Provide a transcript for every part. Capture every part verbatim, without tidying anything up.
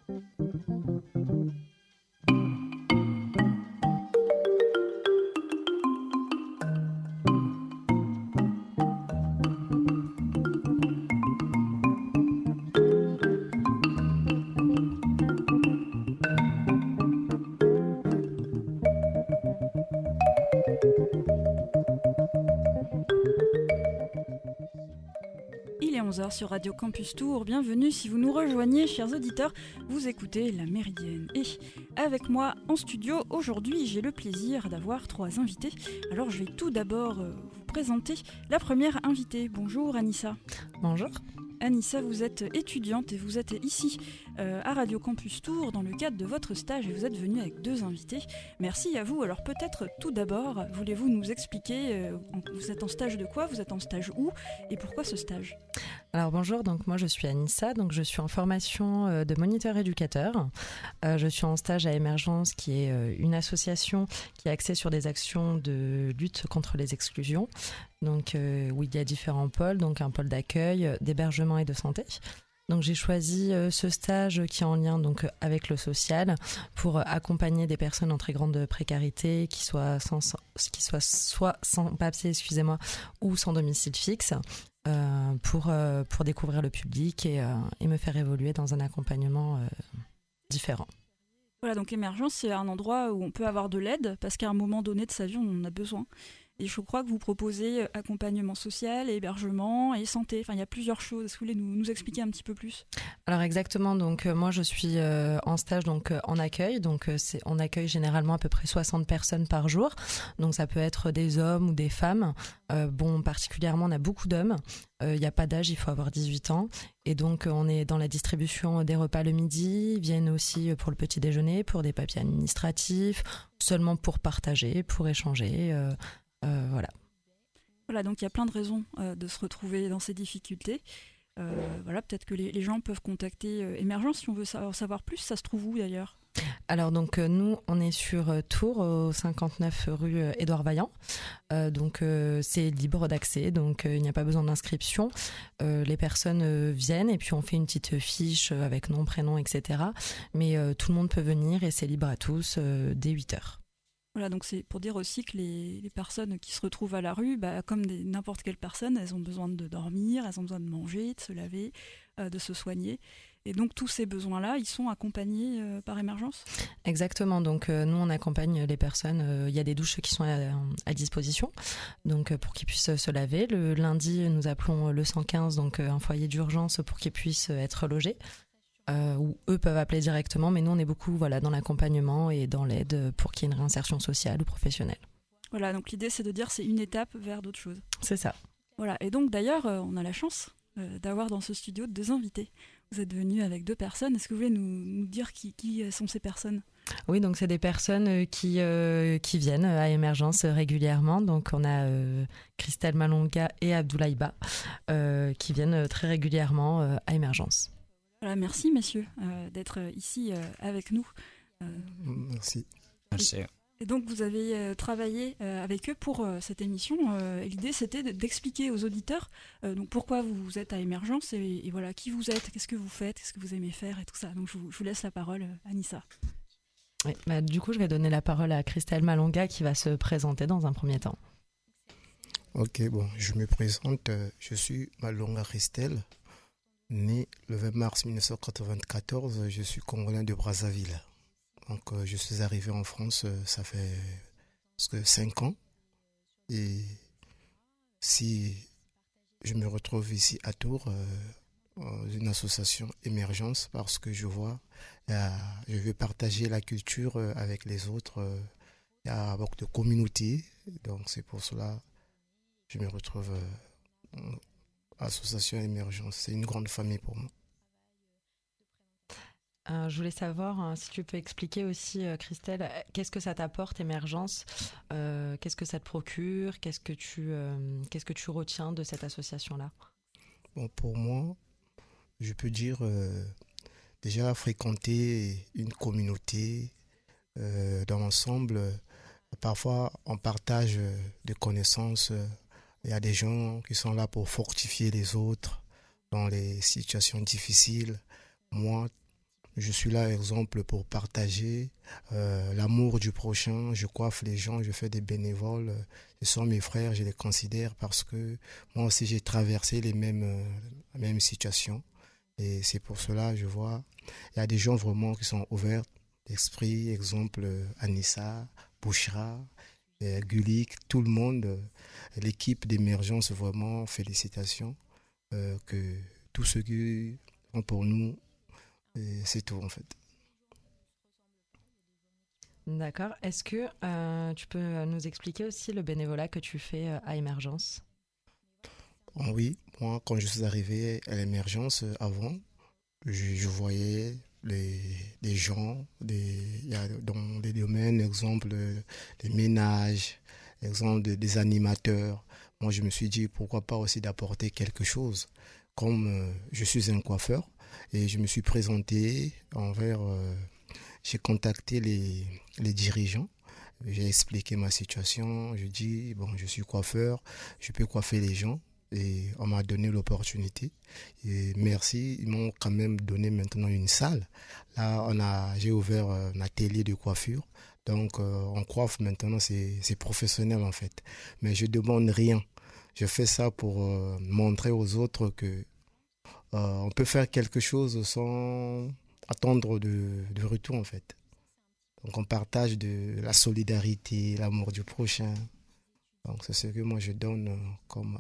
onze heures sur Radio Campus Tours. Bienvenue si vous nous rejoignez, chers auditeurs. Vous écoutez La Méridienne. Et avec moi en studio, aujourd'hui, j'ai le plaisir d'avoir trois invités. Alors, je vais tout d'abord euh, vous présenter la première invitée. Bonjour Anissa. Bonjour. Anissa, vous êtes étudiante et vous êtes ici euh, à Radio Campus Tours dans le cadre de votre stage et vous êtes venue avec deux invités. Merci à vous. Alors peut-être tout d'abord, voulez-vous nous expliquer, euh, vous êtes en stage de quoi, vous êtes en stage où et pourquoi ce stage ? Alors bonjour, donc moi je suis Anissa, donc je suis en formation euh, de moniteur éducateur. Euh, je suis en stage à Émergence qui est euh, une association qui est axée sur des actions de lutte contre les exclusions. Donc euh, où il y a différents pôles, donc un pôle d'accueil, d'hébergement et de santé. Donc j'ai choisi euh, ce stage qui est en lien donc avec le social pour euh, accompagner des personnes en très grande précarité qui soient sans, qui soient soit sans papier, excusez-moi, ou sans domicile fixe. Euh, pour, euh, pour découvrir le public et, euh, et me faire évoluer dans un accompagnement euh, différent. Voilà, donc Émergence, c'est un endroit où on peut avoir de l'aide parce qu'à un moment donné de sa vie, on en a besoin. Et je crois que vous proposez accompagnement social, hébergement et santé. Enfin, il y a plusieurs choses. Est-ce que vous voulez nous, nous expliquer un petit peu plus ? Alors exactement. Donc euh, moi, je suis euh, en stage donc euh, en accueil. Donc euh, c'est, on accueille généralement à peu près soixante personnes par jour. Donc ça peut être des hommes ou des femmes. Euh, bon, particulièrement, on a beaucoup d'hommes. Il euh, n'y a pas d'âge, il faut avoir dix-huit ans. Et donc euh, on est dans la distribution des repas le midi. Ils viennent aussi pour le petit déjeuner, pour des papiers administratifs, seulement pour partager, pour échanger. Euh, Euh, voilà. Voilà, donc il y a plein de raisons euh, de se retrouver dans ces difficultés. Euh, voilà, peut-être que les, les gens peuvent contacter euh, Émergence si on veut sa- savoir plus. Ça se trouve où d'ailleurs ? Alors donc euh, nous on est sur euh, Tours au cinquante-neuf rue euh, Édouard Vaillant. Euh, donc euh, c'est libre d'accès, donc euh, il n'y a pas besoin d'inscription. Euh, les personnes euh, viennent et puis on fait une petite fiche euh, avec nom, prénom, et cetera. Mais euh, tout le monde peut venir et c'est libre à tous euh, dès huit heures. Voilà, donc c'est pour dire aussi que les, les personnes qui se retrouvent à la rue, bah, comme des, n'importe quelle personne, elles ont besoin de dormir, elles ont besoin de manger, de se laver, euh, de se soigner. Et donc tous ces besoins-là, ils sont accompagnés euh, par Émergence ? Exactement, donc euh, nous on accompagne les personnes, il euh, y a des douches qui sont à, à disposition donc, euh, pour qu'ils puissent se laver. Le lundi, nous appelons le cent quinze, donc euh, un foyer d'urgence pour qu'ils puissent être logés. Euh, où eux peuvent appeler directement, mais nous on est beaucoup voilà, dans l'accompagnement et dans l'aide pour qu'il y ait une réinsertion sociale ou professionnelle. Voilà, donc l'idée c'est de dire c'est une étape vers d'autres choses. C'est ça. Voilà, et donc d'ailleurs euh, on a la chance euh, d'avoir dans ce studio deux invités. Vous êtes venus avec deux personnes, est-ce que vous voulez nous, nous dire qui, qui sont ces personnes ? Oui, donc c'est des personnes qui, euh, qui viennent à Émergence régulièrement. Donc on a euh, Christelle Malonga et Abdoulaye Ba euh, qui viennent très régulièrement euh, à Émergence. Voilà, merci messieurs euh, d'être ici euh, avec nous. Euh, merci. Merci. Et, et donc vous avez euh, travaillé euh, avec eux pour euh, cette émission. Euh, et l'idée c'était de, d'expliquer aux auditeurs euh, donc pourquoi vous êtes à Émergence et, et voilà qui vous êtes, qu'est-ce que vous faites, qu'est-ce que vous aimez faire et tout ça. Donc je vous, je vous laisse la parole, Anissa. Oui, bah, du coup je vais donner la parole à Christelle Malonga qui va se présenter dans un premier temps. Ok, bon, je me présente. Je suis Malonga Christelle. Né le vingt mars mille neuf cent quatre-vingt-quatorze, je suis congolais de Brazzaville. Donc euh, je suis arrivé en France, euh, ça fait presque cinq ans. Et si je me retrouve ici à Tours, euh, dans une association Émergence, parce que je vois, euh, je veux partager la culture euh, avec les autres. Euh, il y a beaucoup de communautés, donc c'est pour cela que je me retrouve... Euh, Association Émergence, c'est une grande famille pour moi. Euh, je voulais savoir hein, si tu peux expliquer aussi, euh, Christelle, qu'est-ce que ça t'apporte, Émergence, euh, qu'est-ce que ça te procure, qu'est-ce que tu, euh, qu'est-ce que tu retiens de cette association-là ? Bon, pour moi, je peux dire euh, déjà fréquenter une communauté euh, dans l'ensemble. Euh, parfois, on partage des connaissances. Euh, Il y a des gens qui sont là pour fortifier les autres dans les situations difficiles. Moi, je suis là, exemple, pour partager euh, l'amour du prochain. Je coiffe les gens, je fais des bénévoles. Ce sont mes frères, je les considère parce que moi aussi, j'ai traversé les mêmes, euh, les mêmes situations. Et c'est pour cela, je vois, il y a des gens vraiment qui sont ouverts d'esprit. Exemple, Anissa, Bouchra, euh, Gulik, tout le monde. Euh, l'équipe d'émergence, vraiment, félicitations. Euh, que tous ceux qui sont pour nous, et c'est tout en fait. D'accord. Est-ce que euh, tu peux nous expliquer aussi le bénévolat que tu fais à Émergence ? Bon, oui, moi quand je suis arrivé à l'Émergence, euh, avant, je, je voyais les, les gens des, y a dans des domaines, exemple des ménages, exemple de, des animateurs. Moi je me suis dit pourquoi pas aussi d'apporter quelque chose. Comme euh, je suis un coiffeur, et je me suis présenté envers, euh, j'ai contacté les, les dirigeants, j'ai expliqué ma situation, je dis, bon, je suis coiffeur, je peux coiffer les gens, et on m'a donné l'opportunité. Et merci, ils m'ont quand même donné maintenant une salle. Là, on a, j'ai ouvert un atelier de coiffure, donc euh, on coiffe maintenant, c'est, c'est professionnel en fait. Mais je ne demande rien, je fais ça pour euh, montrer aux autres que Euh, on peut faire quelque chose sans attendre de, de retour en fait. Donc on partage de la solidarité, l'amour du prochain. Donc c'est ce que moi je donne comme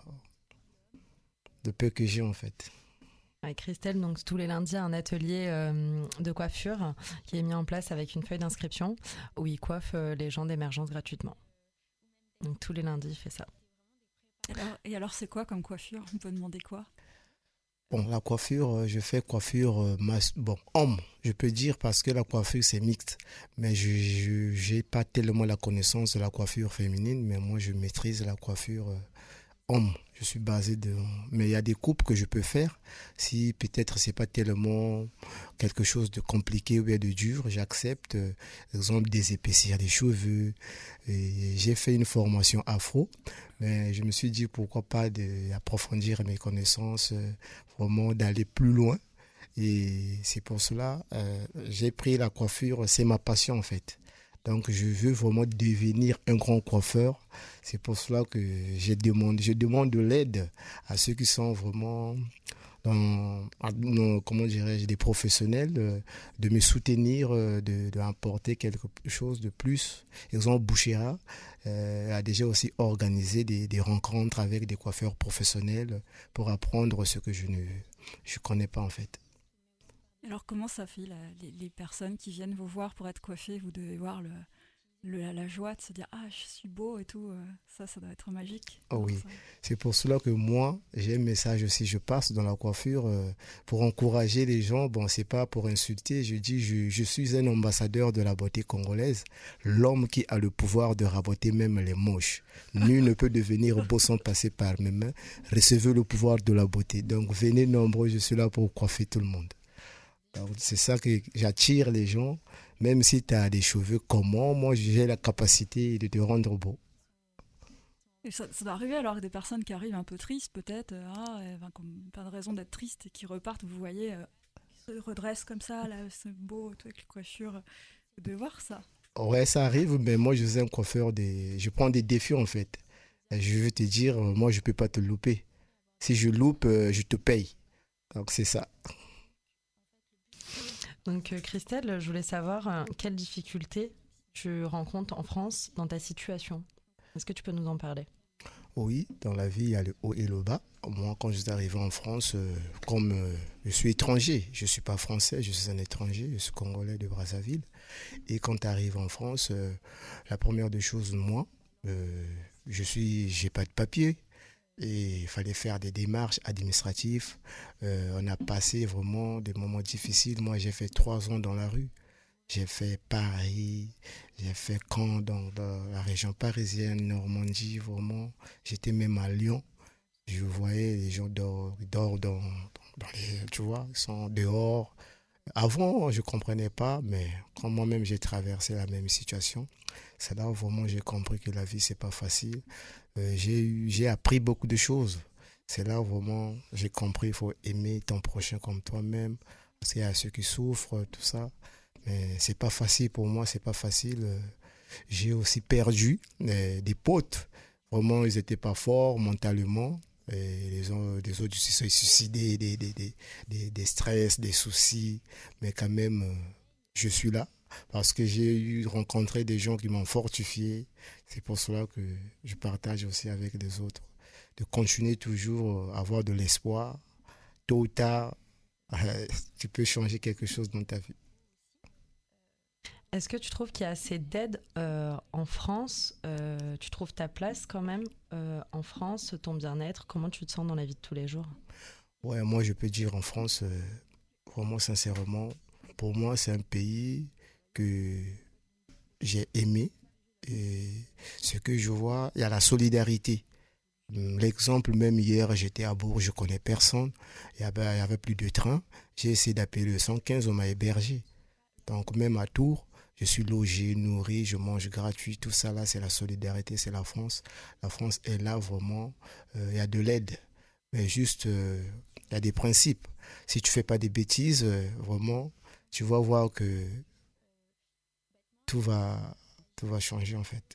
de peu que j'ai en fait. Avec Christelle, donc tous les lundis, un atelier euh, de coiffure qui est mis en place avec une feuille d'inscription où il coiffe euh, les gens d'Émergence gratuitement. Donc tous les lundis, il fait ça. Alors, et alors c'est quoi comme coiffure ? On peut demander quoi ? Bon, la coiffure, je fais coiffure euh, mas- bon, homme, je peux dire parce que la coiffure c'est mixte, mais je n'ai pas tellement la connaissance de la coiffure féminine, mais moi je maîtrise la coiffure euh, homme. Je suis basé de... Mais il y a des coupes que je peux faire. Si peut-être c'est pas tellement quelque chose de compliqué ou bien de dur, j'accepte. Euh, exemple, des épaissir des cheveux. Et j'ai fait une formation afro, mais je me suis dit pourquoi pas d'approfondir mes connaissances, euh, vraiment d'aller plus loin. Et c'est pour cela, euh, j'ai pris la coiffure, c'est ma passion en fait. Donc je veux vraiment devenir un grand coiffeur. C'est pour cela que je demande, je demande de l'aide à ceux qui sont vraiment dans, dans comment dirais-je, des professionnels, de, de me soutenir, de, de apporter quelque chose de plus. Exemple, Bouchera euh, a déjà aussi organisé des, des rencontres avec des coiffeurs professionnels pour apprendre ce que je ne je connais pas en fait. Alors comment ça fait la, les, les personnes qui viennent vous voir pour être coiffées, vous devez voir le, le, la joie de se dire « Ah, je suis beau et tout », ça, ça doit être magique. Oh oui, ça. C'est pour cela que moi, j'ai un message aussi, je passe dans la coiffure euh, pour encourager les gens, bon, c'est pas pour insulter, je dis je, je suis un ambassadeur de la beauté congolaise, l'homme qui a le pouvoir de raboter même les moches. Nul ne peut devenir beau sans passer par mes mains, recevez le pouvoir de la beauté. Donc venez nombreux, je suis là pour coiffer tout le monde. Donc, c'est ça que j'attire les gens, même si tu as des cheveux comment, moi j'ai la capacité de te rendre beau. Et ça, ça doit arriver alors que des personnes qui arrivent un peu tristes peut-être, euh, ah, euh, ben, comme, pas de raison d'être triste et qui repartent, vous voyez, euh, ils se redressent comme ça, là, c'est beau, tout avec les coiffures, vous devez voir ça. Ouais, ça arrive, mais moi je suis un coiffeur, des... je prends des défis en fait. Et je veux te dire, moi je ne peux pas te louper. Si je loupe, je te paye. Donc c'est ça. Donc euh, Christelle, je voulais savoir euh, quelles difficultés tu rencontres en France dans ta situation. Est-ce que tu peux nous en parler ? Oui, dans la vie, il y a le haut et le bas. Moi, quand je suis arrivé en France, euh, comme euh, je suis étranger, je ne suis pas français, je suis un étranger, je suis congolais de Brazzaville. Et quand tu arrives en France, euh, la première des choses, moi, euh, je suis, j'ai pas de papier. Et il fallait faire des démarches administratives. Euh, on a passé vraiment des moments difficiles. Moi, j'ai fait trois ans dans la rue. J'ai fait Paris, j'ai fait Caen dans, dans la région parisienne, Normandie, vraiment. J'étais même à Lyon. Je voyais les gens dehors, dehors dans, dans les, tu vois, ils sont dehors. Avant, je ne comprenais pas, mais quand moi-même j'ai traversé la même situation, c'est là où vraiment j'ai compris que la vie, c'est pas facile. Euh, j'ai eu, j'ai appris beaucoup de choses. C'est là où vraiment j'ai compris qu'il faut aimer ton prochain comme toi-même. Parce qu'il y a ceux qui souffrent, tout ça. Mais c'est pas facile pour moi, c'est pas facile. J'ai aussi perdu des, des potes. Vraiment, ils n'étaient pas forts mentalement. Et les, les autres se sont suicidés, des, des, des, des, des stress, des soucis. Mais quand même, je suis là. Parce que j'ai eu rencontré des gens qui m'ont fortifié. C'est pour cela que je partage aussi avec les autres. De continuer toujours à avoir de l'espoir. Tôt ou tard, tu peux changer quelque chose dans ta vie. Est-ce que tu trouves qu'il y a assez d'aide euh, en France euh, Tu trouves ta place quand même euh, en France, ton bien-être? Comment tu te sens dans la vie de tous les jours? Ouais, moi je peux dire en France, euh, vraiment sincèrement, pour moi c'est un pays que j'ai aimé. Et ce que je vois, il y a la solidarité. L'exemple, même hier, j'étais à Bourg, je ne connais personne. Il y avait, il y avait plus de train. J'ai essayé d'appeler le cent quinze, on m'a hébergé. Donc même à Tours, je suis logé, nourri, je mange gratuit. Tout ça là, c'est la solidarité, c'est la France. La France est là vraiment. Euh, il y a de l'aide. Mais juste, euh, il y a des principes. Si tu ne fais pas des bêtises, euh, vraiment, tu vas voir que tout va, tout va changer en fait.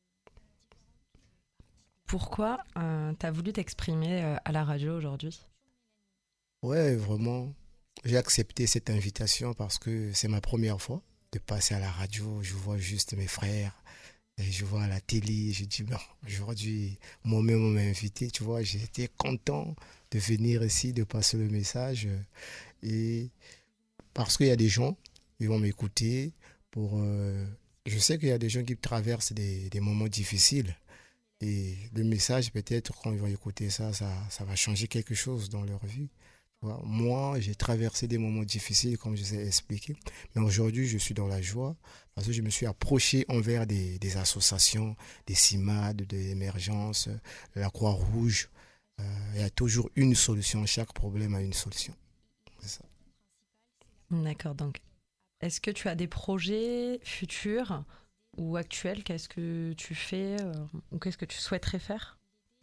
Pourquoi euh, tu as voulu t'exprimer euh, à la radio aujourd'hui? Ouais, vraiment, j'ai accepté cette invitation parce que c'est ma première fois de passer à la radio. Je vois juste mes frères, et je vois à la télé. Je dis, bon, aujourd'hui, moi-même, on m'a invité. Tu vois, j'étais content de venir ici, de passer le message. Et parce qu'il y a des gens qui vont m'écouter. Pour, euh, je sais qu'il y a des gens qui traversent des, des moments difficiles. Et le message, peut-être, quand ils vont écouter ça, ça, ça va changer quelque chose dans leur vie. Moi, j'ai traversé des moments difficiles, comme je vous ai expliqué. Mais aujourd'hui, je suis dans la joie parce que je me suis approché envers des, des associations, des CIMAD, de l'émergence, de la Croix-Rouge. Euh, il y a toujours une solution. Chaque problème a une solution. C'est ça. D'accord. Donc, est-ce que tu as des projets futurs ou actuels? Qu'est-ce que tu fais euh, ou qu'est-ce que tu souhaiterais faire?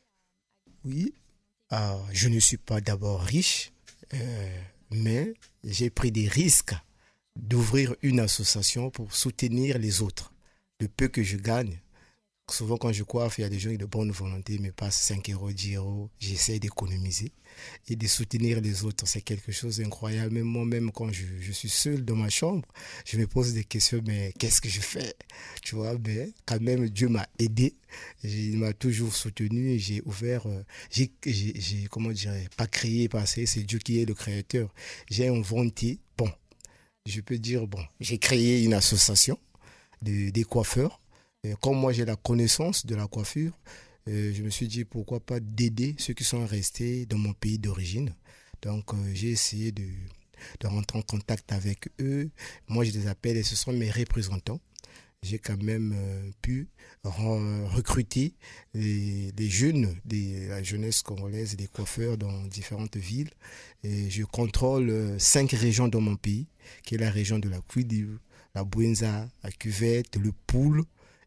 Oui, euh, je ne suis pas d'abord riche. Euh, mais j'ai pris des risques d'ouvrir une association pour soutenir les autres. Le peu que je gagne, souvent quand je coiffe, il y a des gens de bonne volonté me passent cinq euros, dix euros. J'essaie d'économiser et de soutenir les autres. C'est quelque chose d'incroyable. Même moi-même, quand je, je suis seul dans ma chambre, je me pose des questions, mais qu'est-ce que je fais? Tu vois, mais quand même, Dieu m'a aidé. Il m'a toujours soutenu et j'ai ouvert, euh, j'ai, j'ai, j'ai, comment dirais, pas créé, parce que c'est Dieu qui est le créateur. J'ai inventé, bon, je peux dire, bon, j'ai créé une association de, des coiffeurs. Et comme moi, j'ai la connaissance de la coiffure, euh, je me suis dit, pourquoi pas d'aider ceux qui sont restés dans mon pays d'origine. Donc, euh, j'ai essayé de, de rentrer en contact avec eux. Moi, je les appelle et ce sont mes représentants. J'ai quand même euh, pu re- recruter les, les jeunes de la jeunesse congolaise, des coiffeurs dans différentes villes. Et je contrôle euh, cinq régions dans mon pays, qui est la région de la Kwilu, la Bouenza, la Cuvette, le Poul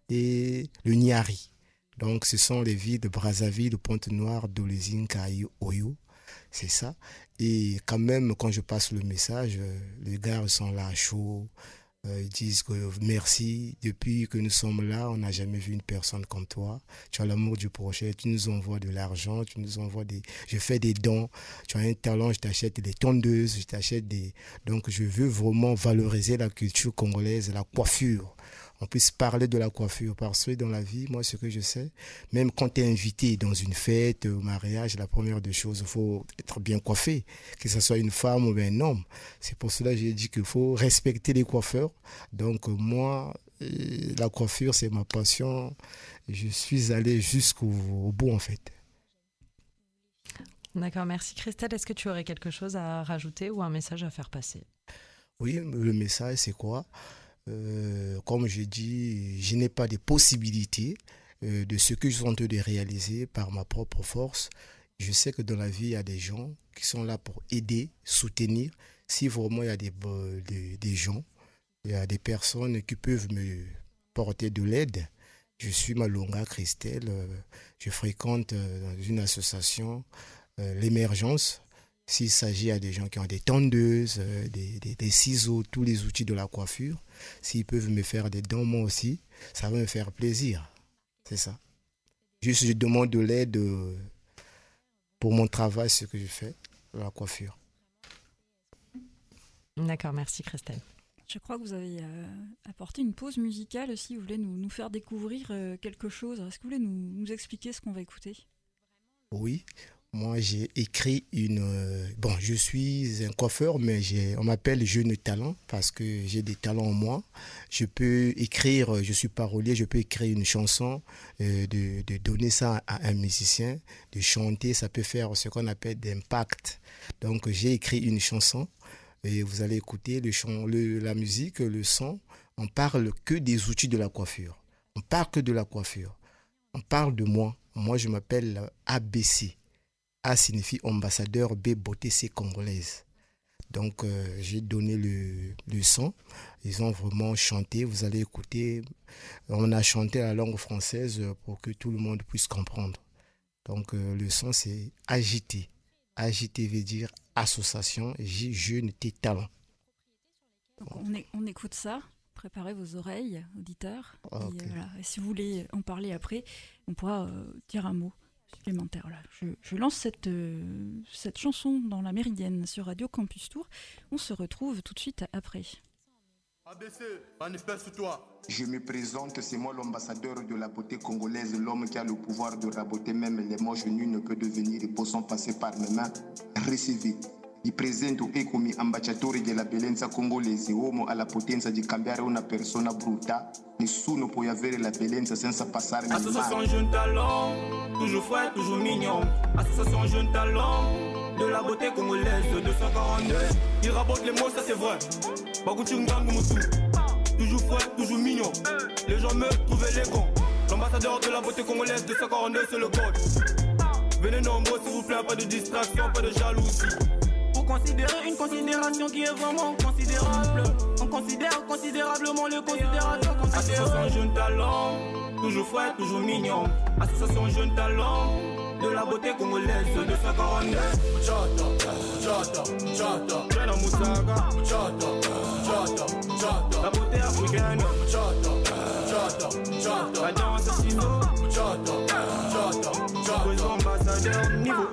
et le Niari. Donc, ce sont les villes de Brazzaville, de Pointe-Noire, d'Olésine, Kaï, Oyo. C'est ça. Et quand même, quand je passe le message, euh, les gars sont là chauds. Euh, ils disent que merci, depuis que nous sommes là, on n'a jamais vu une personne comme toi. Tu as l'amour du prochain, tu nous envoies de l'argent, tu nous envoies des... Je fais des dons, tu as un talent, je t'achète des tondeuses, je t'achète des... Donc je veux vraiment valoriser la culture congolaise, la coiffure. On puisse parler de la coiffure parce que dans la vie, moi, ce que je sais, même quand tu es invité dans une fête, au mariage, la première des choses, il faut être bien coiffé, que ce soit une femme ou un homme. C'est pour cela que j'ai dit qu'il faut respecter les coiffeurs. Donc, moi, la coiffure, c'est ma passion. Je suis allé jusqu'au au bout, en fait. D'accord, merci Christelle. Est-ce que tu aurais quelque chose à rajouter ou un message à faire passer? Oui, le message, c'est quoi? Euh, comme je dis, je n'ai pas de possibilités euh, de ce que je suis en train de réaliser par ma propre force. Je sais que dans la vie, il y a des gens qui sont là pour aider, soutenir. Si vraiment il y a des, des, des gens, il y a des personnes qui peuvent me porter de l'aide. Je suis Malonga Christelle, euh, je fréquente euh, dans une association, euh, l'émergence. S'il s'agit à des gens qui ont des tondeuses, euh, des, des, des ciseaux, tous les outils de la coiffure, s'ils peuvent me faire des dons moi aussi, ça va me faire plaisir. C'est ça. Juste, je demande de l'aide euh, pour mon travail, ce que je fais, la coiffure. D'accord, merci Christelle. Je crois que vous avez euh, apporté une pause musicale aussi. Vous voulez nous, nous faire découvrir euh, quelque chose. Est-ce que vous voulez nous, nous expliquer ce qu'on va écouter ? Oui, moi j'ai écrit une... Euh, bon, je suis un coiffeur, mais j'ai, on m'appelle jeune talent parce que j'ai des talents en moi. Je peux écrire, je suis parolier, je peux écrire une chanson, euh, de, de donner ça à un musicien, de chanter, ça peut faire ce qu'on appelle d'impact. Donc j'ai écrit une chanson. Et vous allez écouter le chant, le, la musique, le son. On parle que des outils de la coiffure. On parle que de la coiffure. On parle de moi. Moi, je m'appelle A B C. A signifie ambassadeur, B, beauté, C, congolaise. Donc, euh, j'ai donné le, le son. Ils ont vraiment chanté. Vous allez écouter. On a chanté la langue française pour que tout le monde puisse comprendre. Donc, euh, le son, c'est agité. Agité veut dire association, J, jeune, T, talent. On, est, on écoute ça, préparez vos oreilles, auditeurs. Okay. Et, voilà. Et si vous voulez en parler après, on pourra euh, dire un mot supplémentaire. Voilà. Je, je lance cette, euh, cette chanson dans la Méridienne sur Radio Campus Tour. On se retrouve tout de suite après. A B C, manifeste-toi. Je me présente, c'est moi l'ambassadeur de la beauté congolaise, l'homme qui a le pouvoir de raboter même les moches nus ne peut devenir et possons passer par mes mains. Recevez. Di presento e come ambasciatore della bellezza congolese, uomo alla potenza di cambiare una persona brutta. Nessuno può avere la bellezza senza passare nel mare. Association jeune talent, toujours frais, toujours mignon. Association jeune talent, de la beauté congolaise, deux cent quarante-deux. Il rabote les mots, ça c'est vrai. Toujours frais, toujours mignon. Les gens me trouvent élégant. L'ambassadeur de la beauté congolaise, deux cent quarante-deux, c'est le code. Venez nombreux s'il vous plaît, pas de distraction, pas de jalousie. Pour considérer une considération qui est vraiment considérable. On considère considérablement le considérateur considérable. Association jeune talent, toujours frais, toujours mignon. Association jeune talent, de la beauté congolaise, deux cent quarante-deux. Chata, chata, chata, Jana Moutaga, chata, chata, chata, la beauté africaine, chata, chata, chata, la danse assassino, chata, chata, chata, les ambassadeurs niveau.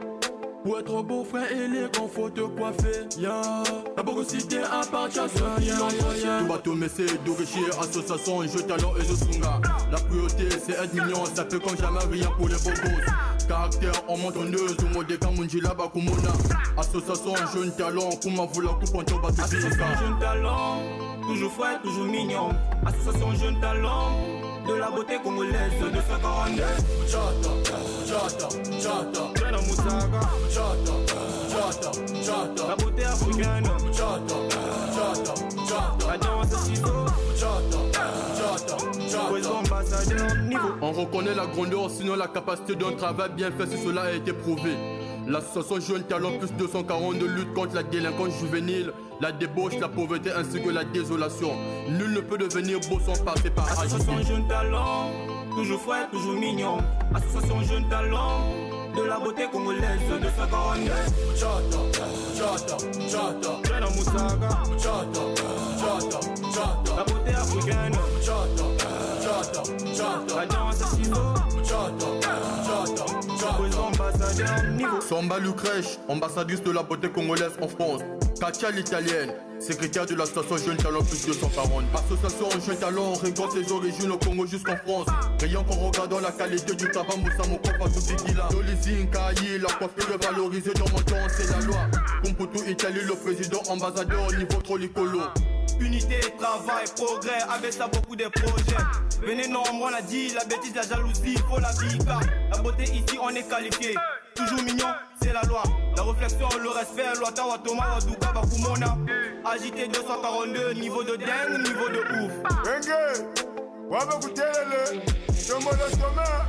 Pour être beau frère élégant, faut te coiffer, yeah. La bogosité appartient à ceux qui l'ont yeah. Tout bateau mais c'est d'origine, association, jeu talent et je sunga. La priorité c'est être mignon, ça fait comme jamais rien pour les beaux gosses. Caractère en montonneuse, au mode Kamunji là-bas Kumona. Association, jeune talent, Kuma vous la coupe en toba. Association, jeune talent, toujours frais, toujours mignon. Association, jeune talent, de la beauté congolaise, deux cent quarante-deux. Chata, chata, chata, Jana Moutaga, chata, chata, chata, la beauté africaine, chata, chata, chata, la danse assassino, chata, chata, chata, les ambassadeurs niveau. On reconnaît la grandeur, sinon la capacité d'un travail bien fait si cela a été prouvé. L'association Jeune Talent plus deux cent quarante de lutte contre la délinquance juvénile, la débauche, la pauvreté ainsi que la désolation. Nul ne peut devenir beau sans passer par Association Jeune Talent, toujours frais, toujours mignon. Association Jeune Talent, de la beauté congolaise, deux cent quarante-deux. Chata, chata, chata, Jana Moutaga, chata, chata, chata, la beauté africaine, chata, chata, chata, la danse assassino, chata, chata, chata, les ambassadeurs niveau. Samba Lucrèche, ambassadrice de la beauté congolaise en France. Katia l'italienne, secrétaire de l'association Jeune Talent plus deux cent quarante. Association Jeune Talent, regarde ses origines au Congo jusqu'en France. Rien qu'en regardant la qualité du travail, Moussa Moko pas tout ce là. Dolizine, Kayi, la coiffure est valorisée dans mon temps, c'est la loi. Kumputu Italie, le président ambassadeur au niveau trop licolo. Unité, travail, progrès, avec ça beaucoup de projets. Venez nombreux, on a dit, la bêtise, la jalousie, faut la vie, car la beauté ici on est qualifié. Toujours mignon, c'est la loi. La réflexion, le respect, loi Tawa Toma, Wadouka, Bakumona. Agité deux cent quarante-deux, niveau de dingue, niveau de ouf. Dengue, Wabakoutelele, Tomono Toma,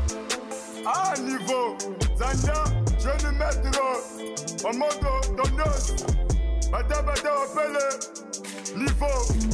à niveau. Zanda, jeune maître, en mode Donos, Bata Bata Opele, niveau.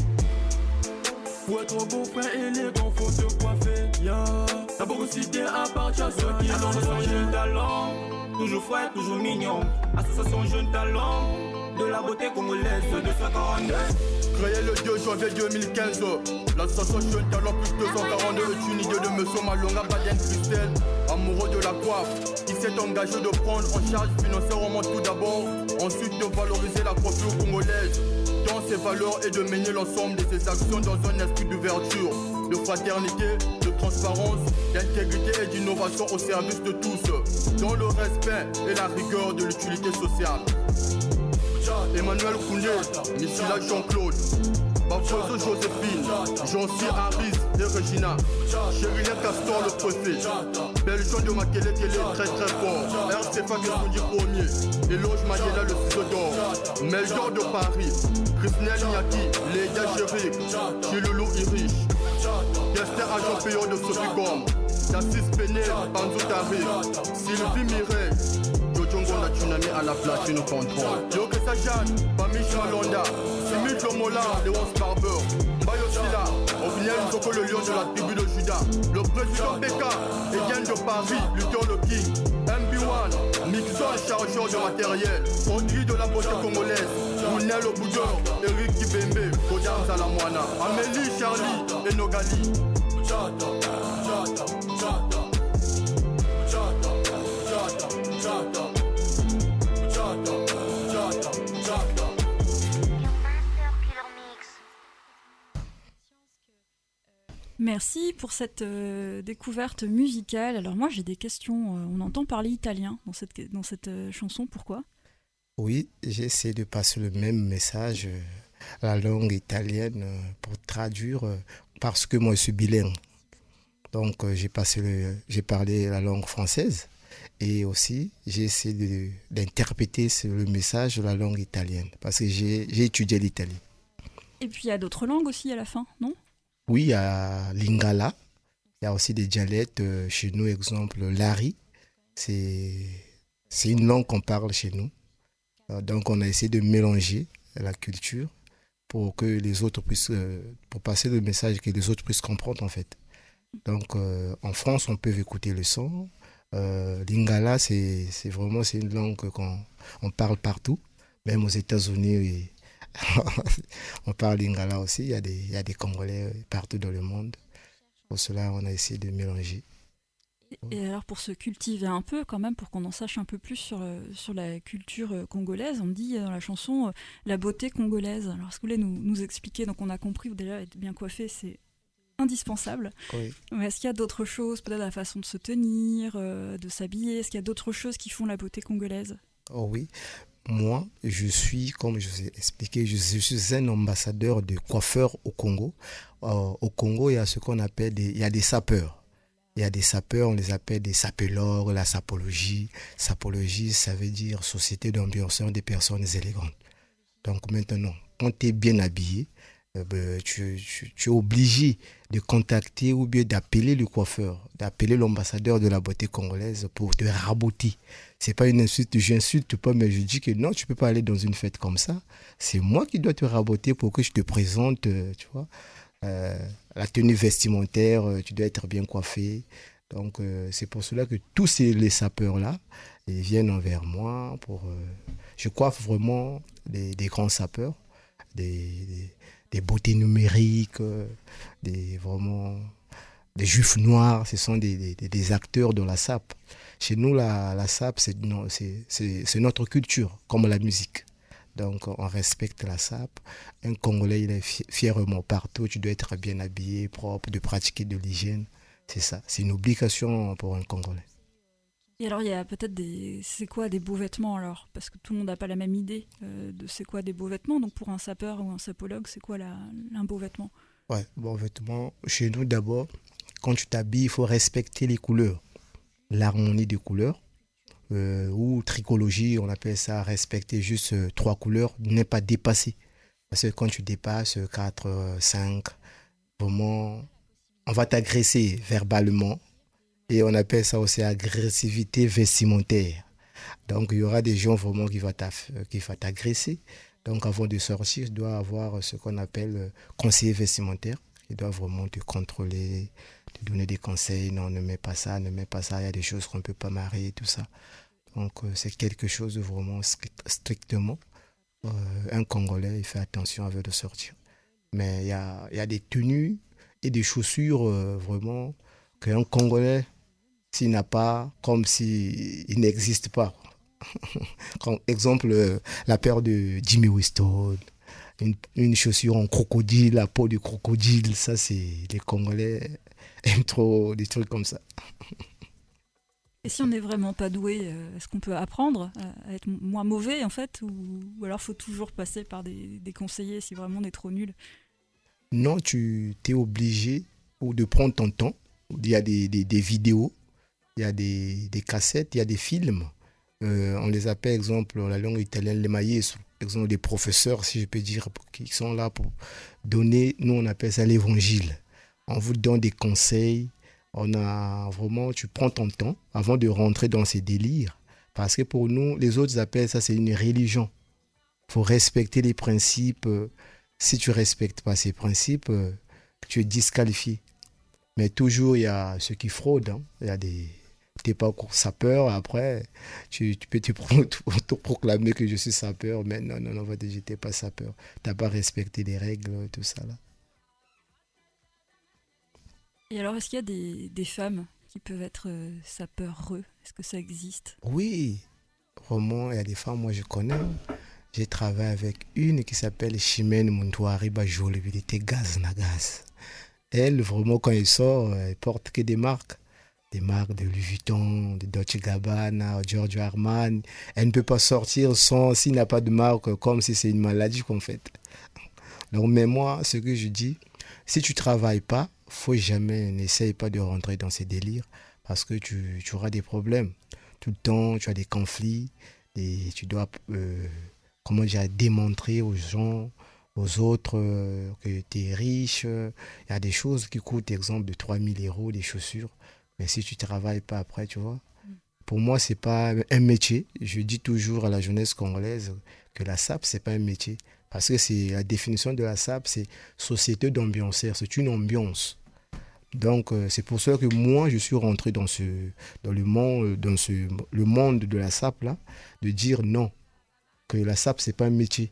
Pour être beau frère élégant, faut te coiffer, yeah. La bogosité appartient à ceux qui l'ont jeune talent. toujours frais, toujours mignon. Association Jeune Talent de la beauté congolaise de deux cent quarante-deux. Créé le deux janvier deux mille quinze, l'association Jeune Talent plus deux cent quarante-deux est une idée de monsieur Malonga Baden Christelle, amoureux de la coiffe, qui s'est engagé de prendre en charge financièrement tout d'abord, ensuite de valoriser la coiffure congolaise dans ses valeurs et de mener l'ensemble de ses actions dans un esprit d'ouverture, de fraternité, de transparence, d'intégrité et d'innovation au service de tous, dans le respect et la rigueur de l'utilité sociale. Emmanuel Koundé, Missila Jean-Claude, Bafozo Joséphine, Jean-Cy Harris et Regina, Chérina Castor le préfet, Belgion de Makele Télé très très fort, R C F A Kesoundi premier, Eloge Mayela le ciseau d'or, Meldor de Paris, Christnel Niaki, Léa Chérik, Chiloulou Irish, Dester Agent Payot de Sophie-Com, Tassis Péné, Panzou Tariq, Sylvie Mireille, Jojongonda Tsunami à la platine contrôle. Yoke Sajan, Pamish Malonda, Simi Jomola, Léonce Barber, Bayosila, Ovniel Zoko le lion de la tribu de Juda, le président Beka, Etienne de Paris, Luther le King, M B un, Mixon chargeur de matériel, Audrey de la beauté congolaise, Ounel le Boudeur, Eric Kibembe, Kodam Salamwana, Amélie Charlie et Nogali. Merci pour cette euh, découverte musicale. Alors moi j'ai des questions, euh, on entend parler italien dans cette, dans cette euh, chanson, pourquoi ? Oui, j'essaie de passer le même message, euh, la langue italienne, euh, pour traduire, euh, parce que moi je suis bilingue. Donc euh, j'ai, passé le, j'ai parlé la langue française et aussi j'ai essayé de, d'interpréter le message de la langue italienne, parce que j'ai, j'ai étudié l'Italie. Et puis il y a d'autres langues aussi à la fin, non ? Oui, il y a l'Ingala, il y a aussi des dialectes, euh, chez nous, exemple, l'Ari, c'est, c'est une langue qu'on parle chez nous. Euh, donc on a essayé de mélanger la culture pour que les autres puissent, euh, pour passer le message que les autres puissent comprendre en fait. Donc euh, en France, on peut écouter le son. Euh, L'Ingala, c'est, c'est vraiment c'est une langue qu'on on parle partout, même aux États-Unis. Et on parle lingala aussi, il y a des, il y a des Congolais partout dans le monde. Pour cela, on a essayé de mélanger. Et alors pour se cultiver un peu quand même, pour qu'on en sache un peu plus sur, sur la culture congolaise, on dit dans la chanson euh, la beauté congolaise. Alors est-ce que vous voulez nous, nous expliquer ? Donc on a compris, déjà être bien coiffé, c'est indispensable. Oui. Mais est-ce qu'il y a d'autres choses, peut-être la façon de se tenir, euh, de s'habiller ? Est-ce qu'il y a d'autres choses qui font la beauté congolaise ? Oh oui. Moi, je suis, comme je vous ai expliqué, je suis un ambassadeur de coiffeurs au Congo. Euh, au Congo, il y a ce qu'on appelle des, il y a des sapeurs. Il y a des sapeurs, on les appelle des sapeleurs, la sapologie. Sapologie, ça veut dire société d'ambianceurs des personnes élégantes. Donc maintenant, quand tu es bien habillé, euh, ben, tu, tu, tu es obligé de contacter ou bien d'appeler le coiffeur, d'appeler l'ambassadeur de la beauté congolaise pour te raboter. C'est pas une insulte, je n'insulte pas, mais je dis que non, tu peux pas aller dans une fête comme ça. C'est moi qui dois te raboter pour que je te présente, tu vois, euh, la tenue vestimentaire, tu dois être bien coiffé. Donc euh, c'est pour cela que tous ces, les sapeurs-là, ils viennent envers moi. Pour, euh, je coiffe vraiment des, des grands sapeurs, des, des, des beautés numériques, des, vraiment, des juifs noirs, ce sont des, des, des acteurs de la sape. Chez nous, la, la sape, c'est, c'est, c'est, c'est notre culture, comme la musique. Donc, on respecte la sape. Un Congolais, il est fièrement partout. Tu dois être bien habillé, propre, de pratiquer de l'hygiène. C'est ça. C'est une obligation pour un Congolais. Et alors, il y a peut-être des... C'est quoi des beaux vêtements, alors ? Parce que tout le monde n'a pas la même idée euh, de c'est quoi des beaux vêtements. Donc, pour un sapeur ou un sapologue, c'est quoi la... un beau vêtement ? Ouais, bon vêtement. Chez nous, d'abord, quand tu t'habilles, il faut respecter les couleurs. L'harmonie des couleurs, euh, ou tricologie, on appelle ça respecter juste euh, trois couleurs, ne pas dépasser. Parce que quand tu dépasses quatre, cinq, vraiment, on va t'agresser verbalement. Et on appelle ça aussi agressivité vestimentaire. Donc, il y aura des gens vraiment qui vont, qui vont t'agresser. Donc, avant de sortir, tu dois avoir ce qu'on appelle conseiller vestimentaire. Il doit vraiment te contrôler, te donner des conseils. Non, ne mets pas ça, ne mets pas ça. Il y a des choses qu'on ne peut pas marier, tout ça. Donc euh, c'est quelque chose de vraiment strict, strictement. Euh, un Congolais, il fait attention avant de sortir. Mais il y a, y a des tenues et des chaussures euh, vraiment qu'un Congolais, s'il n'a pas, comme s'il il n'existe pas. Comme exemple, euh, la paire de Jimmy Weston, une, une chaussure en crocodile, la peau du crocodile, ça c'est les Congolais aiment trop des trucs comme ça. Et si on n'est vraiment pas doué, euh, est-ce qu'on peut apprendre à être moins mauvais en fait, ou, ou alors faut toujours passer par des, des conseillers si vraiment on est trop nul? Non, tu es obligé ou de prendre ton temps. Il y a des, des, des vidéos, il y a des, des cassettes, il y a des films. Euh, on les appelle, exemple, la langue italienne, les maestros, exemple, des professeurs, si je peux dire, qui sont là pour donner, nous on appelle ça l'évangile. On vous donne des conseils. On a vraiment, tu prends ton temps avant de rentrer dans ces délires. Parce que pour nous, les autres appellent ça, c'est une religion. Il faut respecter les principes. Si tu ne respectes pas ces principes, tu es disqualifié. Mais toujours, il y a ceux qui fraudent. Hein. Il y a des... Tu n'es pas sapeur, après, tu, tu peux te, te proclamer que je suis sapeur, mais non, non, non, on va te dire, tu n'es pas sapeur. Tu n'as pas respecté les règles, tout ça là. Et alors, est-ce qu'il y a des, des femmes qui peuvent être euh, sapeurs-reux? Est-ce que ça existe? Oui, vraiment, il y a des femmes, moi je connais. J'ai travaillé avec une qui s'appelle Chimène Muntouari Bajoli, elle était gaz na gaz. Elle, vraiment, quand elle sort, elle porte que des marques. Des marques de Louis Vuitton, de Dolce Gabbana, Giorgio Armani. Elle ne peut pas sortir sans, s'il n'y a pas de marque, comme si c'est une maladie qu'on fait. Donc, mais moi, ce que je dis, si tu ne travailles pas, faut jamais, n'essaye pas de rentrer dans ces délires parce que tu, tu auras des problèmes. Tout le temps, tu as des conflits et tu dois, euh, comment dire, démontrer aux gens, aux autres euh, que tu es riche. Il y a des choses qui coûtent, exemple, de trois mille euros, des chaussures. Mais si tu ne travailles pas après, tu vois. Pour moi, ce n'est pas un métier. Je dis toujours à la jeunesse congolaise que la S A P, ce n'est pas un métier. Parce que c'est la définition de la S A P, c'est société d'ambianceurs. C'est une ambiance. Donc, euh, c'est pour ça que moi, je suis rentré dans, ce, dans, le, monde, dans ce, le monde de la S A P, là, de dire non, que la S A P, ce n'est pas un métier.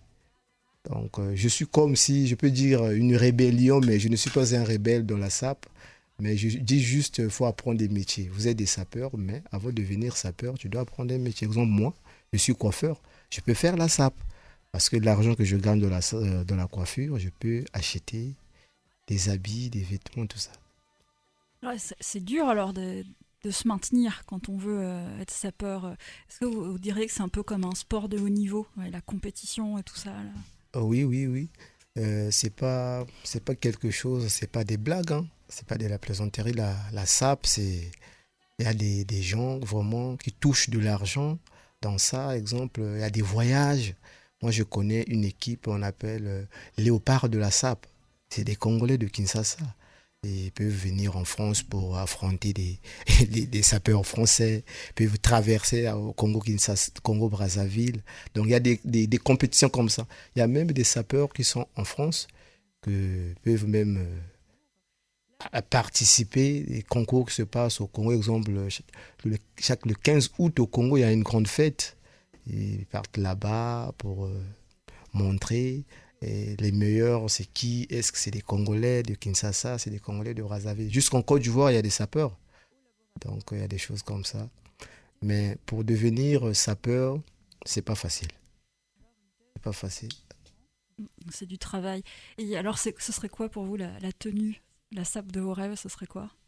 Donc, euh, je suis comme si, je peux dire, une rébellion, mais je ne suis pas un rebelle dans la S A P. Mais je dis juste qu'il faut apprendre des métiers. Vous êtes des sapeurs, mais avant de devenir sapeur, tu dois apprendre des métiers. Par exemple, moi, je suis coiffeur. Je peux faire la S A P. Parce que l'argent que je gagne de la, de la coiffure, je peux acheter des habits, des vêtements, tout ça. Ouais, c'est, c'est dur alors de, de se maintenir quand on veut euh, être sapeur. Est-ce que vous, vous diriez que c'est un peu comme un sport de haut niveau, ouais, la compétition et tout ça là? Oh, oui, oui, oui. Euh, c'est pas, c'est pas quelque chose, c'est pas des blagues, hein. C'est pas de la plaisanterie. La, la S A P, c'est, il y a des, des gens vraiment qui touchent de l'argent dans ça. Exemple, il y a des voyages. Moi, je connais une équipe, on appelle euh, Léopard de la S A P. C'est des Congolais de Kinshasa. Et ils peuvent venir en France pour affronter des, des, des sapeurs français, ils peuvent traverser au Congo, Kinshasa, Congo Brazzaville. Donc il y a des, des, des compétitions comme ça. Il y a même des sapeurs qui sont en France, qui peuvent même euh, participer des concours qui se passent au Congo. Exemple, le, chaque, le quinze août au Congo, il y a une grande fête. Ils partent là-bas pour euh, montrer. Et les meilleurs, c'est qui? Est-ce que c'est des Congolais de Kinshasa? C'est des Congolais de Brazzaville? Jusqu'en Côte d'Ivoire, il y a des sapeurs. Donc, il y a des choses comme ça. Mais pour devenir sapeur, c'est pas facile. C'est pas facile. C'est du travail. Et alors, c'est, ce serait quoi pour vous la, la tenue, la S A P de vos rêves? Ce serait quoi?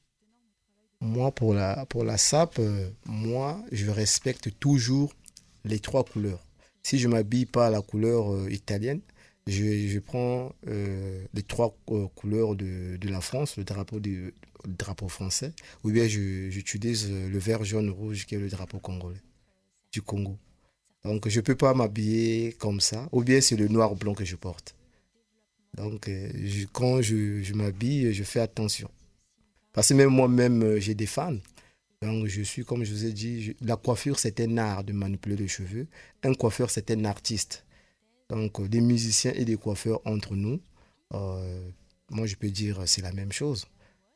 Moi, pour la, pour la S A P, euh, moi, je respecte toujours les trois couleurs. Si je ne m'habille pas à la couleur euh, italienne, Je, je prends euh, les trois euh, couleurs de, de la France, le drapeau, de, le drapeau français, ou bien je, j'utilise le vert, jaune, rouge qui est le drapeau congolais, du Congo. Donc je ne peux pas m'habiller comme ça, ou bien c'est le noir blanc que je porte. Donc euh, je, quand je, je m'habille, je fais attention. Parce que même moi-même, j'ai des fans. Donc je suis, comme je vous ai dit, je, la coiffure c'est un art de manipuler les cheveux. Un coiffeur c'est un artiste. Donc, des musiciens et des coiffeurs entre nous, euh, moi, je peux dire c'est la même chose.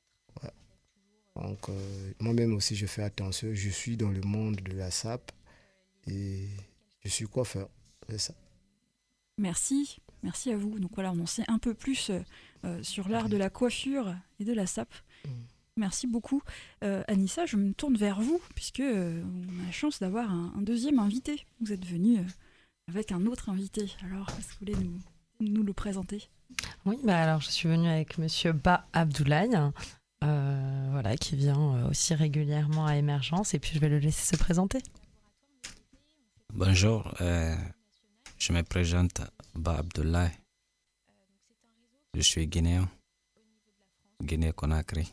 Ouais. Donc, euh, moi-même aussi, je fais attention. Je suis dans le monde de la S A P. et je suis coiffeur, c'est ça. Merci, merci à vous. Donc voilà, on en sait un peu plus euh, sur l'art de la coiffure et de la sape. Mm. Merci beaucoup. Euh, Anissa, je me tourne vers vous, puisque euh, on a la chance d'avoir un, un deuxième invité. Vous êtes venu euh, avec un autre invité. Alors, est-ce que vous voulez nous, nous le présenter ? Oui, bah alors je suis venue avec Monsieur Ba Abdoulaye, euh, voilà, qui vient aussi régulièrement à Émergence, et puis je vais le laisser se présenter. Bonjour, euh, je me présente Ba Abdoulaye. Je suis guinéen, Guinée-Conakry.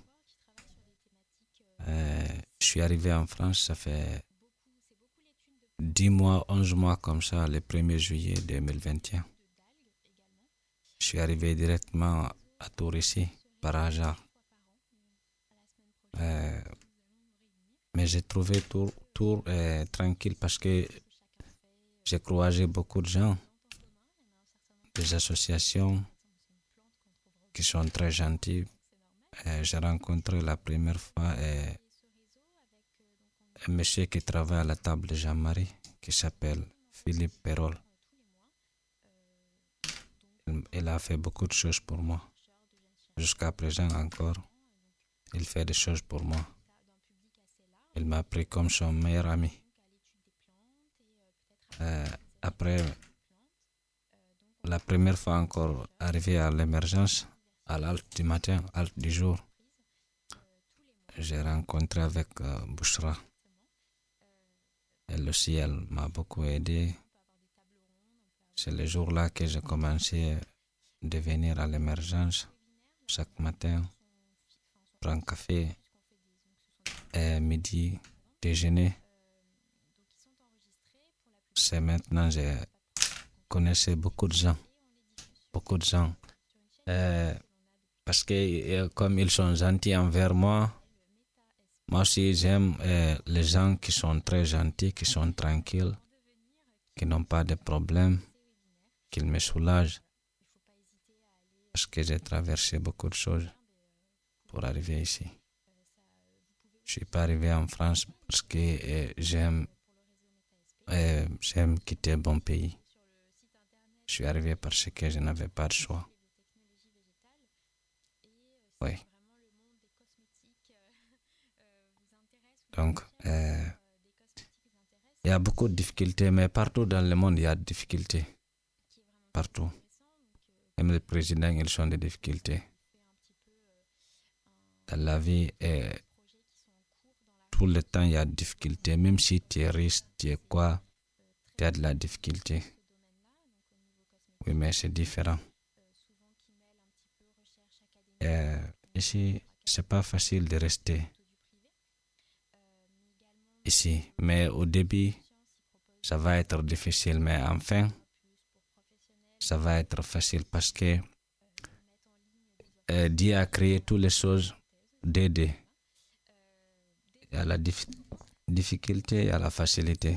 Euh, je suis arrivé en France, ça fait dix mois, onze mois comme ça, le premier juillet deux mille vingt et un. Je suis arrivé directement à Tours ici, par hasard. Euh, mais j'ai trouvé Tours, Tours euh, tranquille parce que j'ai croisé beaucoup de gens, des associations qui sont très gentilles. Euh, j'ai rencontré la première fois euh, un monsieur qui travaille à la table de Jean-Marie, qui s'appelle Philippe Perrol. Il, il a fait beaucoup de choses pour moi. Jusqu'à présent encore, il fait des choses pour moi. Il m'a pris comme son meilleur ami. Euh, après, la première fois encore, arrivé à l'émergence, à l'halte du matin, halte du jour, j'ai rencontré avec euh, Bouchra. Elle aussi, elle m'a beaucoup aidé. C'est le jour-là que j'ai commencé de venir à l'émergence chaque matin, prendre café, et midi, déjeuner. C'est maintenant, je connaissais beaucoup de gens, beaucoup de gens. Euh, parce que euh, comme ils sont gentils envers moi, moi aussi j'aime euh, les gens qui sont très gentils, qui sont tranquilles, qui n'ont pas de problèmes, qu'ils me soulagent. Parce que j'ai traversé beaucoup de choses pour arriver ici. Je ne suis pas arrivé en France parce que euh, j'aime, euh, j'aime quitter mon pays. Je suis arrivé parce que je n'avais pas de choix. Oui. Donc, euh, il y a beaucoup de difficultés, mais partout dans le monde, il y a des difficultés. Partout. Même les présidents, ils ont des difficultés. Dans la vie, euh, tout le temps, il y a des difficultés. Même si tu es riche, tu es quoi, tu as de la difficulté. Oui, mais c'est différent. Euh, ici, c'est pas facile de rester ici. Mais au début, ça va être difficile. Mais enfin, ça va être facile parce que euh, Dieu a créé toutes les choses d'aider. Il y a la dif- difficulté, il y a la facilité.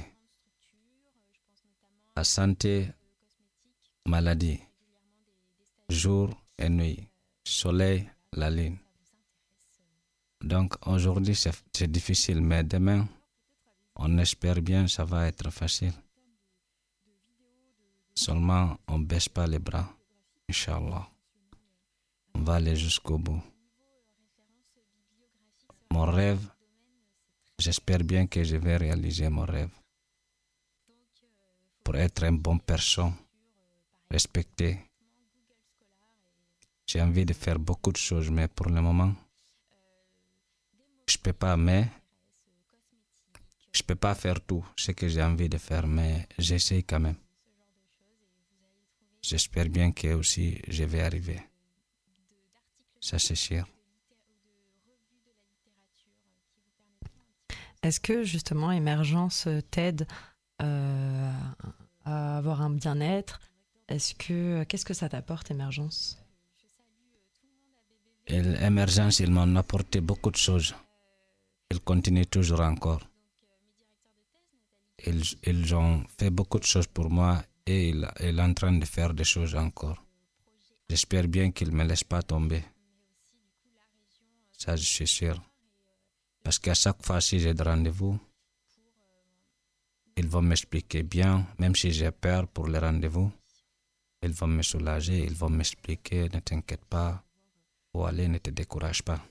La santé, maladie, jour et nuit, soleil, la lune. Donc aujourd'hui c'est, c'est difficile, mais demain, on espère bien que ça va être facile. Seulement, on ne baisse pas les bras, Inch'Allah. On va aller jusqu'au bout. Mon rêve, j'espère bien que je vais réaliser mon rêve. Pour être une bonne personne, respectée. J'ai envie de faire beaucoup de choses, mais pour le moment, je ne peux pas, mais je ne peux pas faire tout ce que j'ai envie de faire, mais j'essaie quand même. J'espère bien que aussi je vais arriver. Ça, c'est sûr. Est-ce que justement Émergence t'aide euh, à avoir un bien-être ? Est-ce que qu'est-ce que ça t'apporte, Émergence ? Émergence, ils m'ont apporté beaucoup de choses. Ils continuent toujours encore. Ils, ils ont fait beaucoup de choses pour moi et ils, ils sont en train de faire des choses encore. J'espère bien qu'ils ne me laissent pas tomber. Ça, je suis sûr. Parce qu'à chaque fois, si j'ai des rendez-vous, ils vont m'expliquer bien, même si j'ai peur pour les rendez-vous. Ils vont me soulager, ils vont m'expliquer, ne t'inquiète pas, faut aller, ne te décourage pas.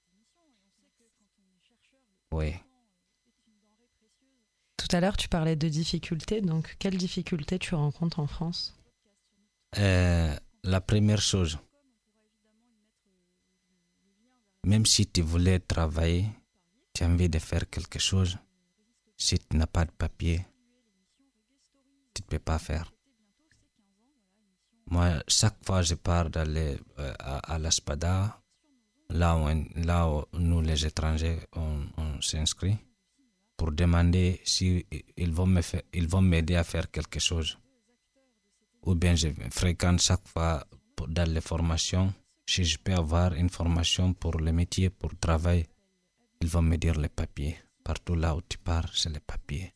Oui. Tout à l'heure, tu parlais de difficultés. Donc, quelles difficultés tu rencontres en France ? Euh, la première chose, même si tu voulais travailler, tu as envie de faire quelque chose, si tu n'as pas de papier, tu ne peux pas faire. Moi, chaque fois que je pars d'aller euh, à, à la SPADA, là où, là où nous, les étrangers, on, on s'inscrit, pour demander si ils vont me faire, ils vont m'aider à faire quelque chose. Ou bien je fréquente chaque fois pour, dans les formations, si je peux avoir une formation pour le métier, pour travail, ils vont me dire les papiers. Partout là où tu pars, c'est les papiers.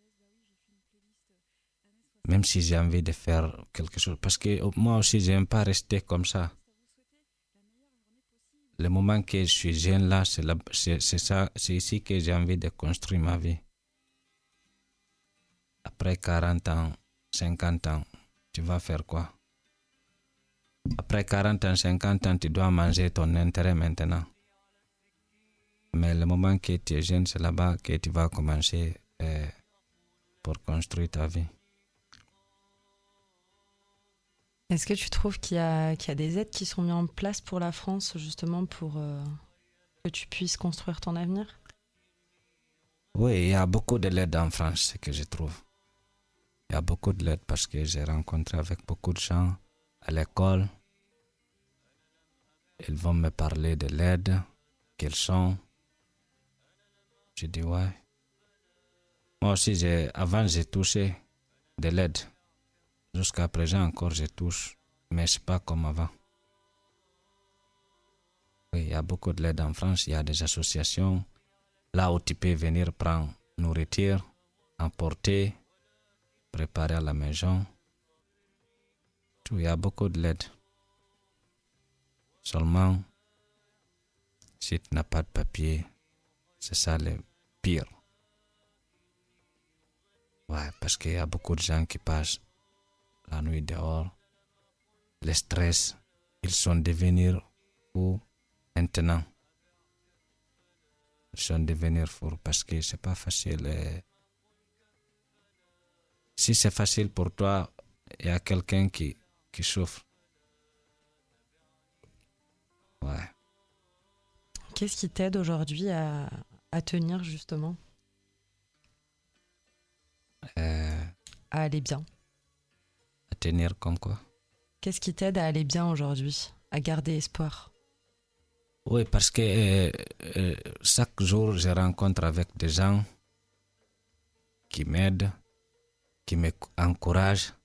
Même si j'ai envie de faire quelque chose, parce que moi aussi, je n'aime pas rester comme ça. Le moment que je suis jeune là, c'est, la, c'est, c'est, ça, c'est ici que j'ai envie de construire ma vie. Après quarante ans, cinquante ans, tu vas faire quoi? Après quarante ans, cinquante ans, tu dois manger ton intérêt maintenant. Mais le moment que tu es jeune, c'est là-bas que tu vas commencer euh, pour construire ta vie. Est-ce que tu trouves qu'il y a, qu'il y a des aides qui sont mises en place pour la France, justement, pour euh, que tu puisses construire ton avenir? Oui, il y a beaucoup de l'aide en France, c'est ce que je trouve. Il y a beaucoup de l'aide parce que j'ai rencontré avec beaucoup de gens à l'école. Ils vont me parler de l'aide, quels sont. Je dis ouais. Moi aussi, j'ai, avant, j'ai touché de l'aide. Jusqu'à présent encore, je touche, mais ce n'est pas comme avant. Oui, il y a beaucoup de l'aide en France, il y a des associations. Là où tu peux venir prendre nourriture, emporter, préparer à la maison. Tout, il y a beaucoup de l'aide. Seulement, si tu n'as pas de papier, c'est ça le pire. Ouais, parce qu'il y a beaucoup de gens qui passent la nuit dehors. Le stress, ils sont devenus fous maintenant. Ils sont devenus fous parce que c'est pas facile. Et si c'est facile pour toi, il y a quelqu'un qui, qui souffre. Ouais. Qu'est-ce qui t'aide aujourd'hui à, à tenir, justement? Euh, à aller bien. À tenir comme quoi? Qu'est-ce qui t'aide à aller bien aujourd'hui, à garder espoir? Oui, parce que euh, euh, chaque jour, je rencontre avec des gens qui m'aident, qui m'encouragent,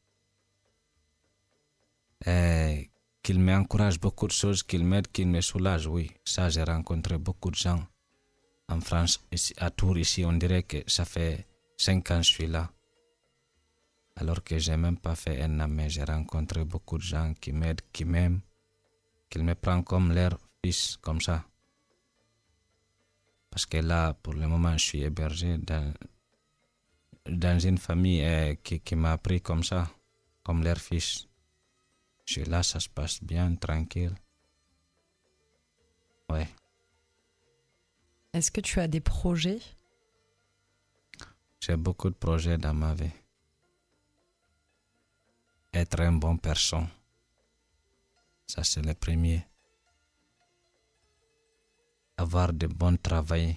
euh, qu'ils m'encouragent beaucoup de choses, qu'ils m'aident, qu'ils me soulagent. Oui, ça, j'ai rencontré beaucoup de gens en France, ici, à Tours, ici. On dirait que ça fait cinq ans que je suis là. Alors que je n'ai même pas fait un an, mais j'ai rencontré beaucoup de gens qui m'aident, qui m'aiment, qui me prennent comme leur fils, comme ça. Parce que là, pour le moment, je suis hébergé dans, dans une famille euh, qui, qui m'a pris comme ça, comme leur fils. Je suis là, ça se passe bien, tranquille. Ouais. Est-ce que tu as des projets? J'ai beaucoup de projets dans ma vie. Être une bonne personne, ça c'est le premier. Avoir de bons travail,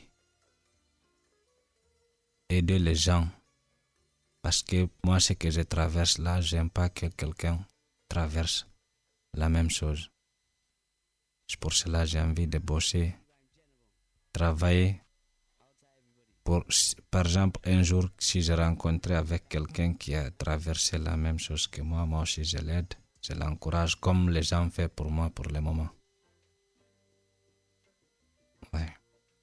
aider les gens. Parce que moi, ce que je traverse là, j'aime pas que quelqu'un traverse la même chose. C'est pour cela que j'ai envie de bosser, travailler. Pour, par exemple, un jour, si je rencontrais avec quelqu'un qui a traversé la même chose que moi, moi aussi je l'aide, je l'encourage comme les gens font pour moi pour le moment. Ouais.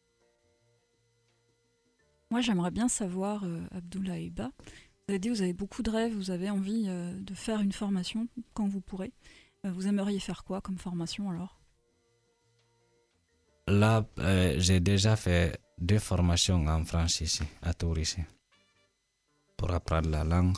Moi, j'aimerais bien savoir, euh, Abdoulaye Ba, vous avez dit que vous avez beaucoup de rêves, vous avez envie euh, de faire une formation quand vous pourrez. Euh, vous aimeriez faire quoi comme formation alors? Là, euh, j'ai déjà fait deux formations en France ici, à Tours ici. pour apprendre la langue,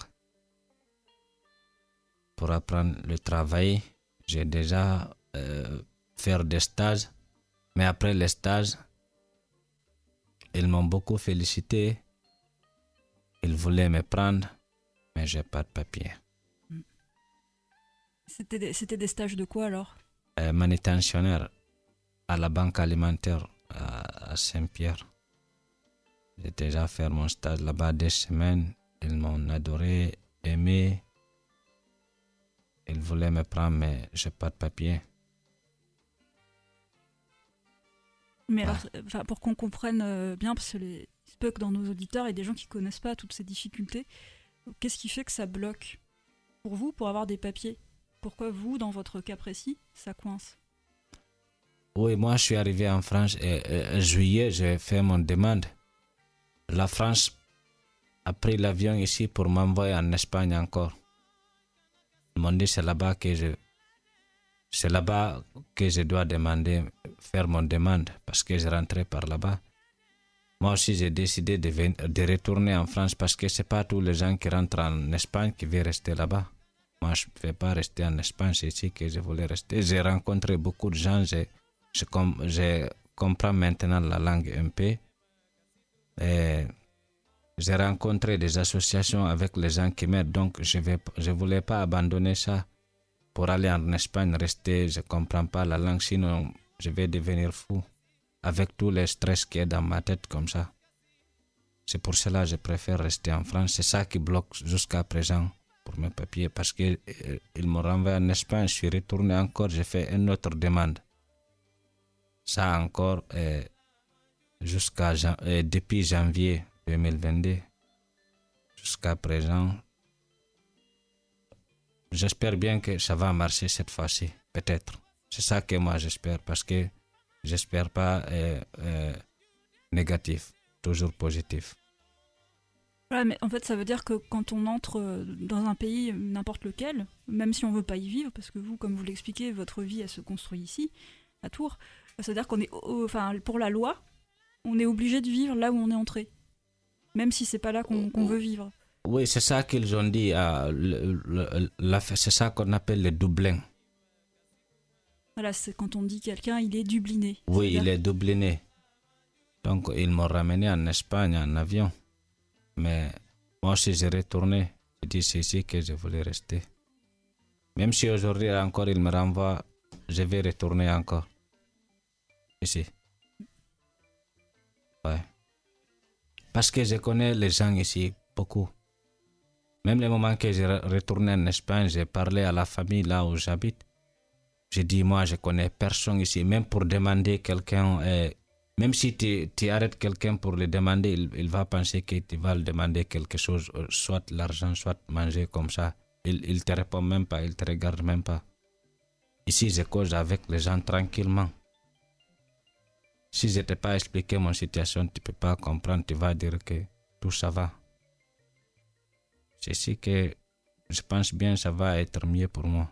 pour apprendre le travail. J'ai déjà euh, fait des stages, mais après les stages, ils m'ont beaucoup félicité. Ils voulaient me prendre, mais j'ai pas de papier. C'était des, c'était des stages de quoi alors? euh, Manutentionnaire à la banque alimentaire à, à Saint-Pierre. J'ai déjà fait mon stage là-bas deux semaines. Ils m'ont adoré, aimé. Ils voulaient me prendre, mais j'ai pas de papier. Mais Ouais. alors, enfin, pour qu'on comprenne euh, bien, parce que les, il se peut que dans nos auditeurs, il y a des gens qui connaissent pas toutes ces difficultés. Qu'est-ce qui fait que ça bloque pour vous pour avoir des papiers? Pourquoi vous, dans votre cas précis, ça coince? Oui, moi je suis arrivé en France et, et en juillet, j'ai fait mon demande. La France a pris l'avion ici pour m'envoyer en Espagne encore. Ils m'ont dit c'est là-bas que je c'est là-bas que je dois demander, faire mon demande parce que je rentrais par là-bas. Moi aussi j'ai décidé de, ven- de retourner en France parce que c'est pas tous les gens qui rentrent en Espagne qui veulent rester là-bas. Moi je ne vais pas rester en Espagne, c'est ici que je voulais rester. J'ai rencontré beaucoup de gens, je, je, com- je comprends maintenant la langue un peu. Et j'ai rencontré des associations avec les gens qui m'aident, donc je ne je voulais pas abandonner ça pour aller en Espagne, rester, je ne comprends pas la langue, sinon je vais devenir fou avec tous les stress qui est dans ma tête comme ça. C'est pour cela que je préfère rester en France. C'est ça qui bloque jusqu'à présent pour mes papiers, parce qu'ils euh, m'ont renvoyé en Espagne, je suis retourné encore, j'ai fait une autre demande. Ça encore, euh, jusqu'à jan- euh, depuis janvier deux mille vingt-deux jusqu'à présent. J'espère bien que ça va marcher cette fois-ci, peut-être. C'est ça que moi j'espère, parce que j'espère pas euh, euh, négatif, toujours positif. Voilà, mais en fait, ça veut dire que quand on entre euh, dans un pays, n'importe lequel, même si on veut pas y vivre, parce que vous, comme vous l'expliquez, votre vie, elle se construit ici, à Tours, ça veut dire qu'on est, au- enfin, pour la loi, on est obligé de vivre là où on est entré, même si c'est pas là qu'on qu'on veut vivre. Oui, c'est ça qu'ils ont dit, euh, le- le- la- c'est ça qu'on appelle le Dublin. Voilà, c'est quand on dit quelqu'un, il est dubliné. Oui, C'est-à-dire- il est dubliné. Donc, ils m'ont ramené en Espagne en avion. Mais moi aussi, j'ai retourné. J'ai dit, c'est ici que je voulais rester. Même si aujourd'hui encore, il me renvoie, je vais retourner encore. Ici. Ouais. Parce que je connais les gens ici, beaucoup. Même le moment que j'ai retourné en Espagne, j'ai parlé à la famille là où j'habite. J'ai dit, moi, je connais personne ici. Même pour demander quelqu'un, euh, même si tu, tu arrêtes quelqu'un pour le demander, il, il va penser que tu vas le demander quelque chose, euh, soit l'argent, soit manger comme ça. Il ne te répond même pas, il te regarde même pas. Ici, je cause avec les gens tranquillement. Si je ne t'ai pas expliqué mon situation, tu ne peux pas comprendre, tu vas dire que tout ça va. C'est ici que je pense bien que ça va être mieux pour moi.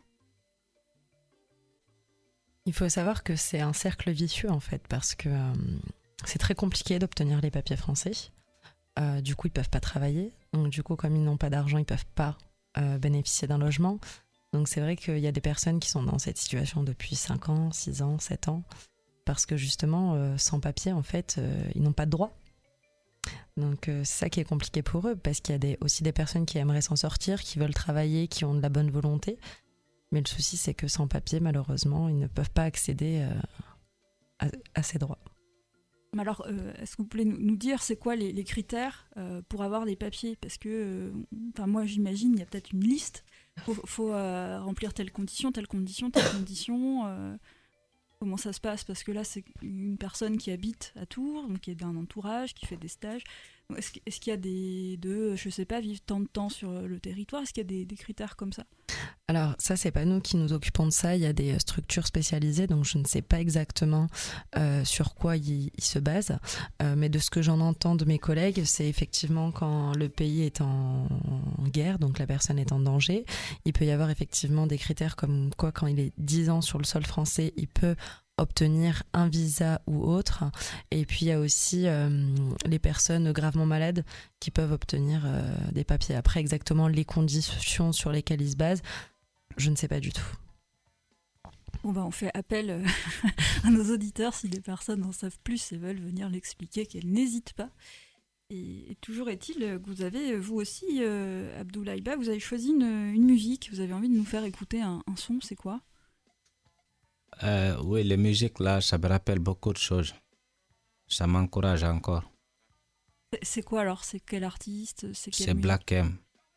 Il faut savoir que c'est un cercle vicieux en fait, parce que euh, c'est très compliqué d'obtenir les papiers français. Euh, du coup, ils peuvent pas travailler. Donc, du coup, comme ils n'ont pas d'argent, ils peuvent pas euh, bénéficier d'un logement. Donc, c'est vrai qu'il y a des personnes qui sont dans cette situation depuis cinq ans, six ans, sept ans, parce que justement, euh, sans papier, en fait, euh, ils n'ont pas de droit. Donc, euh, c'est ça qui est compliqué pour eux, parce qu'il y a des, aussi des personnes qui aimeraient s'en sortir, qui veulent travailler, qui ont de la bonne volonté. Mais le souci, c'est que sans papier, malheureusement, ils ne peuvent pas accéder euh, à, à ces droits. Mais alors, euh, est-ce que vous pouvez nous, nous dire c'est quoi les, les critères euh, pour avoir des papiers? Parce que, euh, enfin, moi, j'imagine, il y a peut-être une liste. Il faut, faut euh, remplir telle condition, telle condition, telle condition. Euh, comment ça se passe? Parce que là, c'est une personne qui habite à Tours, donc qui est d'un entourage, qui fait des stages. Donc, est-ce, que- est-ce qu'il y a des... de, je sais pas, vivre tant de temps sur le territoire? Est-ce qu'il y a des, des critères comme ça? Alors ça, c'est pas nous qui nous occupons de ça. Il y a des structures spécialisées, donc je ne sais pas exactement euh, sur quoi ils, ils se basent. Euh, mais de ce que j'en entends de mes collègues, c'est effectivement quand le pays est en, en guerre, donc la personne est en danger. Il peut y avoir effectivement des critères comme quoi, quand il est dix ans sur le sol français, il peut obtenir un visa ou autre. Et puis il y a aussi euh, les personnes gravement malades qui peuvent obtenir euh, des papiers. Après, exactement les conditions sur lesquelles ils se basent, je ne sais pas du tout. Bon bah on fait appel euh, à nos auditeurs si des personnes en savent plus et veulent venir l'expliquer, qu'elles n'hésitent pas. Et, et toujours est-il que vous avez, vous aussi, euh, Abdoulaye Ba, vous avez choisi une, une musique, vous avez envie de nous faire écouter un, un son, c'est quoi ? euh, Oui, les musiques là, ça me rappelle beaucoup de choses. Ça m'encourage encore. C'est, c'est quoi alors ? C'est quel artiste ? C'est, quelle c'est musique ? Black M.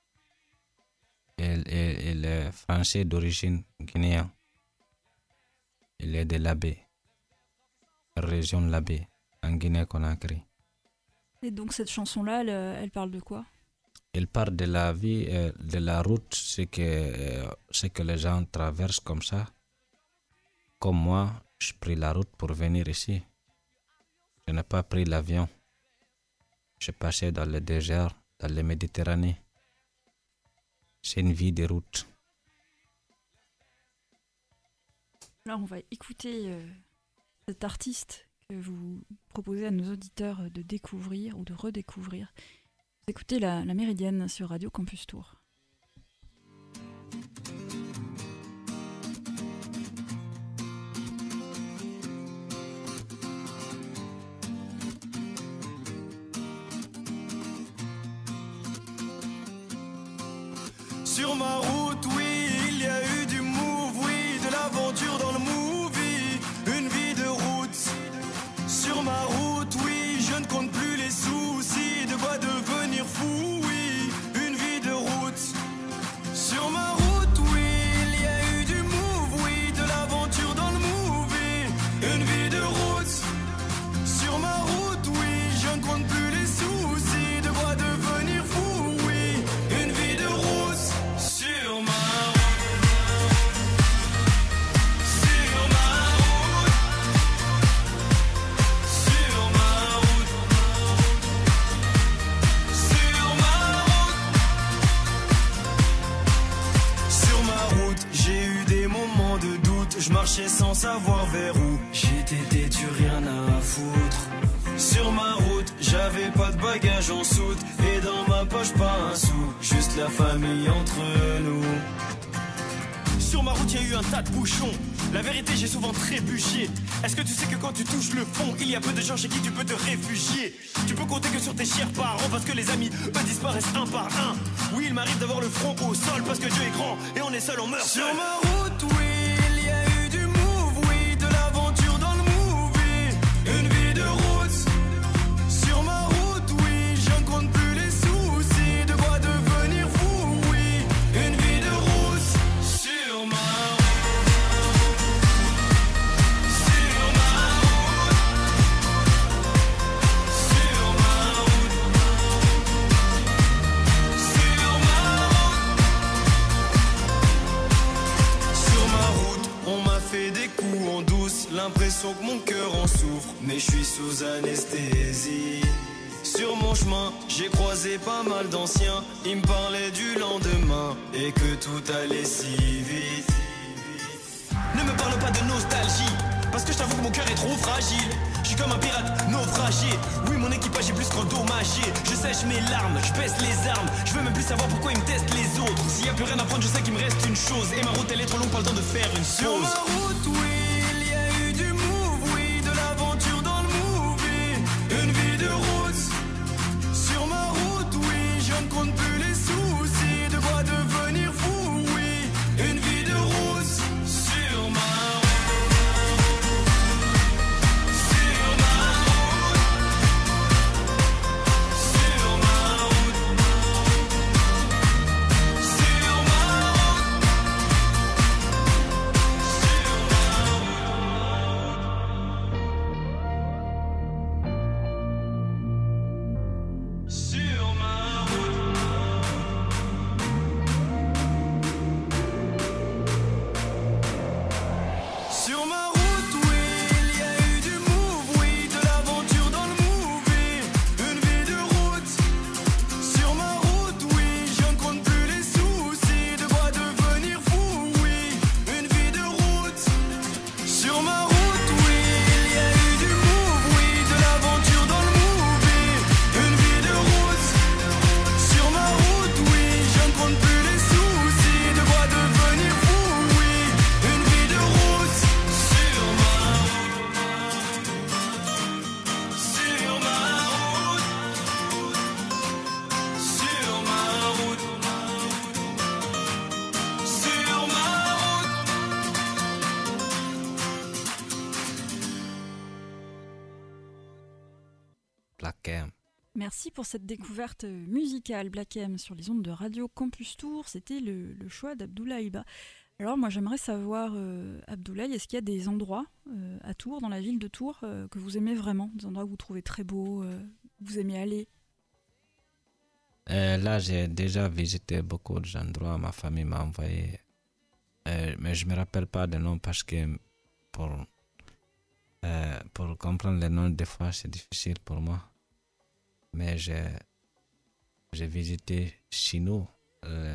Il, il, il est français d'origine guinéenne. Il est de l'Abbé, région de l'Abbé, en Guinée-Conakry. Et donc cette chanson-là, elle, elle parle de quoi ? Elle parle de la vie, euh, de la route, ce que, euh, ce que les gens traversent comme ça. Comme moi, j'ai pris la route pour venir ici. Je n'ai pas pris l'avion. J'ai passé dans le désert, dans la Méditerranée. C'est une vie de route. Là, on va écouter euh, cet artiste que vous proposez à nos auditeurs de découvrir ou de redécouvrir. Vous écoutez la, la Méridienne sur Radio Campus Tour. Sur ma route, oui, il y a eu du move, oui, de l'aventure dans le movie, une vie de route. Sur ma route, oui, je ne compte plus les soucis, de quoi devenir fou, oui, une vie de route. Sur ma route, oui, il y a eu du move, oui, de l'aventure dans le movie, une vie de route. Sur ma route, oui, je ne compte plus les soucis, de quoi devenir fou, oui, une vie de route. Sur ma je marchais sans savoir vers où j'étais têtu, rien à foutre. Sur ma route, j'avais pas de bagages en soute, et dans ma poche pas un sou, juste la famille entre nous. Sur ma route, il y a eu un tas de bouchons. La vérité, j'ai souvent trébuché. Est-ce que tu sais que quand tu touches le fond, il y a peu de gens chez qui tu peux te réfugier? Tu peux compter que sur tes chers parents, parce que les amis, eux, disparaissent un par un. Oui, il m'arrive d'avoir le front au sol, parce que Dieu est grand, et on est seul, on meurt seul. Sur ma route, oui. Une vie de route, sur ma route, oui, je ne compte plus les soucis, de quoi devenir fou, oui, une vie de route, sur ma route, sur ma route, sur ma route, sur ma route, sur ma route, on m'a fait des coups en douce, l'impression que mon cœur en souffre, mais je suis sous anesthésie. Sur mon chemin, j'ai croisé pas mal d'anciens, ils me parlaient du lendemain et que tout allait si vite. Ne me parle pas de nostalgie, parce que je t'avoue que mon cœur est trop fragile. Je suis comme un pirate naufragé, oui mon équipage est plus qu'endommagé. Je sèche mes larmes, je baisse les armes, je veux même plus savoir pourquoi ils me testent les autres. S'il y a plus rien à prendre, je sais qu'il me reste une chose, et ma route elle est trop longue, pas le temps de faire une pause. Sur ma route, oui. Merci pour cette découverte musicale Black M sur les ondes de Radio Campus Tour. C'était le, le choix d'Abdoulaye Ba. Alors moi j'aimerais savoir, euh, Abdoulaye, est-ce qu'il y a des endroits euh, à Tours, dans la ville de Tours, euh, que vous aimez vraiment, des endroits que vous trouvez très beaux, euh, vous aimez aller? Euh, là, j'ai déjà visité beaucoup d'endroits. Ma famille m'a envoyé. Euh, mais je ne me rappelle pas des noms parce que pour, euh, pour comprendre les noms, des fois, c'est difficile pour moi. Mais j'ai, j'ai visité Chino. Euh,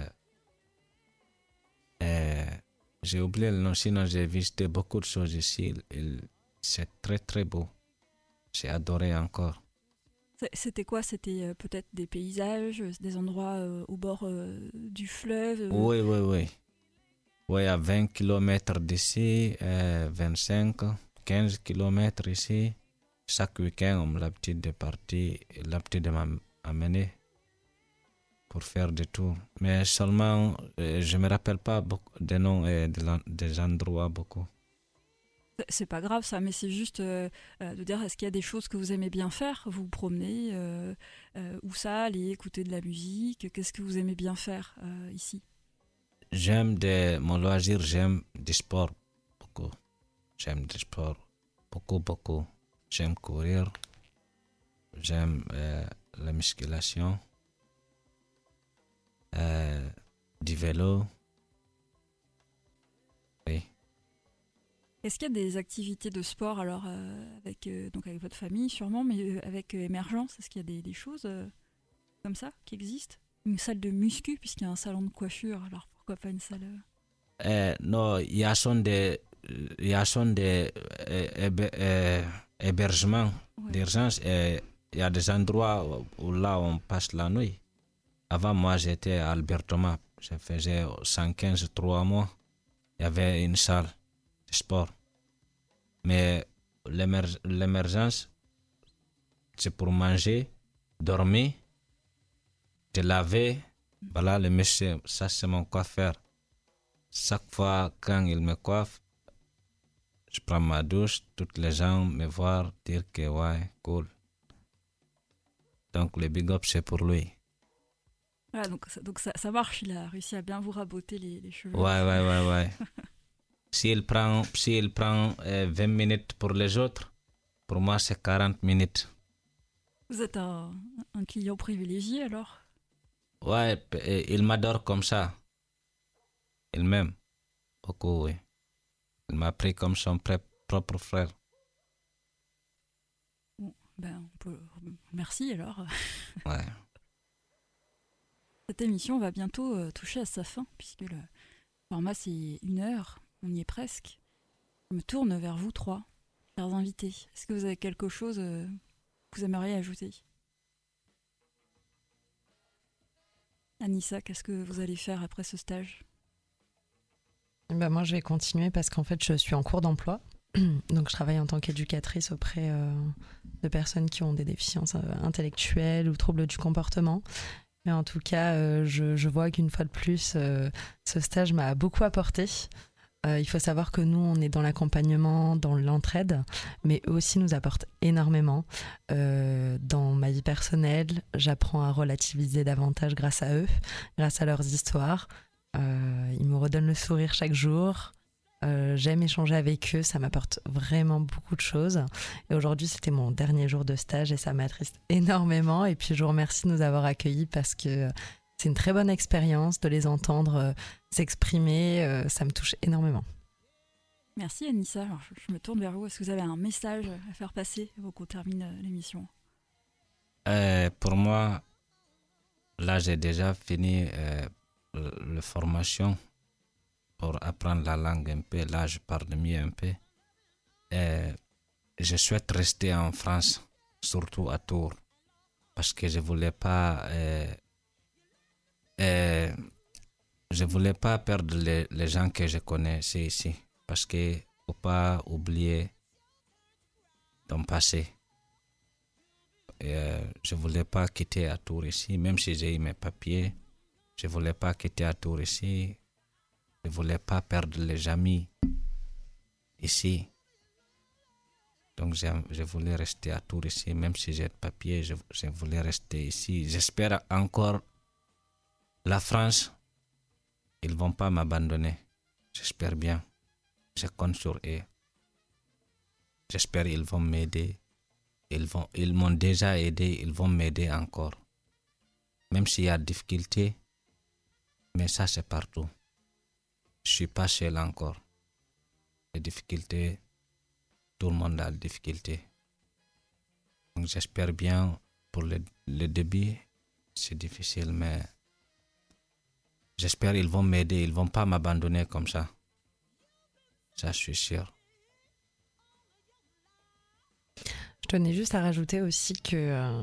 euh, j'ai oublié le nom, sinon j'ai visité beaucoup de choses ici. Il, c'est très, très beau. J'ai adoré encore. C'était quoi? C'était euh, peut-être des paysages, des endroits euh, au bord euh, du fleuve euh... Oui, oui, oui. Oui, à vingt kilomètres d'ici, euh, vingt-cinq, quinze kilomètres ici. Chaque week-end, on a l'habitude de partir, l'habitude de m'amener pour faire des tours. Mais seulement, euh, je ne me rappelle pas beaucoup des noms et de des endroits beaucoup. C'est pas grave ça, mais c'est juste euh, euh, de dire, est-ce qu'il y a des choses que vous aimez bien faire? Vous vous promenez, euh, euh, où ça, aller écouter de la musique? Qu'est-ce que vous aimez bien faire euh, ici? J'aime des, mon loisir, j'aime du sport beaucoup. J'aime du sport beaucoup, beaucoup. J'aime courir, j'aime euh, la musculation, euh, du vélo. Oui. Est-ce qu'il y a des activités de sport alors euh, avec, euh, donc avec votre famille sûrement, mais euh, avec euh, Émergence? Est-ce qu'il y a des, des choses euh, comme ça qui existent? Une salle de muscu puisqu'il y a un salon de coiffure, alors pourquoi pas une salle euh... euh, Non, il y a son des, il y a son des euh, héber, euh, hébergements ouais. d'urgence et il y a des endroits où, où là on passe la nuit. Avant moi j'étais à Albertoma, je faisais cent quinze trois mois, il y avait une salle de sport. Mais l'émer- l'émergence, c'est pour manger, dormir, te laver. Voilà le monsieur, ça c'est mon coiffeur. Chaque fois quand il me coiffe, je prends ma douche, toutes les gens me voient dire que ouais, cool. Donc le big up c'est pour lui. Ah, donc ça, donc ça, ça marche, il a réussi à bien vous raboter les, les cheveux. Ouais, ouais, ouais, ouais. S'il prend, s'il prend euh, vingt minutes pour les autres, pour moi c'est quarante minutes. Vous êtes un, un client privilégié alors? Ouais, il m'adore comme ça. Il m'aime beaucoup, oui. Il m'a pris comme son pré- propre frère. Bon, ben, on peut... Merci alors. Ouais. Cette émission va bientôt euh, toucher à sa fin, puisque le format c'est une heure, on y est presque. Je me tourne vers vous trois, chers invités. Est-ce que vous avez quelque chose euh, que vous aimeriez ajouter? Anissa, qu'est-ce que vous allez faire après ce stage? Ben moi, je vais continuer parce qu'en fait, je suis en cours d'emploi. Donc, je travaille en tant qu'éducatrice auprès euh, de personnes qui ont des déficiences euh, intellectuelles ou troubles du comportement. Mais en tout cas, euh, je, je vois qu'une fois de plus, euh, ce stage m'a beaucoup apporté. Euh, il faut savoir que nous, on est dans l'accompagnement, dans l'entraide, mais eux aussi nous apportent énormément. Euh, dans ma vie personnelle, j'apprends à relativiser davantage grâce à eux, grâce à leurs histoires. Euh, ils me redonnent le sourire chaque jour. Euh, j'aime échanger avec eux, ça m'apporte vraiment beaucoup de choses. Et aujourd'hui, c'était mon dernier jour de stage et ça m'attriste énormément. Et puis, je vous remercie de nous avoir accueillis parce que c'est une très bonne expérience de les entendre euh, s'exprimer. Euh, ça me touche énormément. Merci Anissa. Alors, je, je me tourne vers vous. Est-ce que vous avez un message à faire passer avant qu'on termine euh, l'émission? euh, Pour moi, là, j'ai déjà fini euh, la formation pour apprendre la langue un peu. Là, je parle mieux un peu. Et je souhaite rester en France, surtout à Tours, parce que je voulais pas, euh, euh, je voulais pas perdre les, les gens que je connais ici, parce que faut pas oublier ton passé. Et, euh, je voulais pas quitter à Tours ici, même si j'ai eu mes papiers. Je voulais pas quitter à Tours ici. Je voulais pas perdre les amis ici. Donc, je, je voulais rester à Tours ici, même si j'ai de papier, je, je voulais rester ici. J'espère encore la France, ils ne vont pas m'abandonner. J'espère bien. Je compte sur eux. J'espère qu'ils vont m'aider. Ils, vont, ils m'ont déjà aidé, ils vont m'aider encore. Même s'il y a des difficultés, mais ça c'est partout. Je ne suis pas seul encore. Les difficultés, tout le monde a des difficultés. Donc j'espère bien, pour le, le début, c'est difficile, mais j'espère qu'ils vont m'aider, ils ne vont pas m'abandonner comme ça. Ça, je suis sûr. Je tenais juste à rajouter aussi que euh,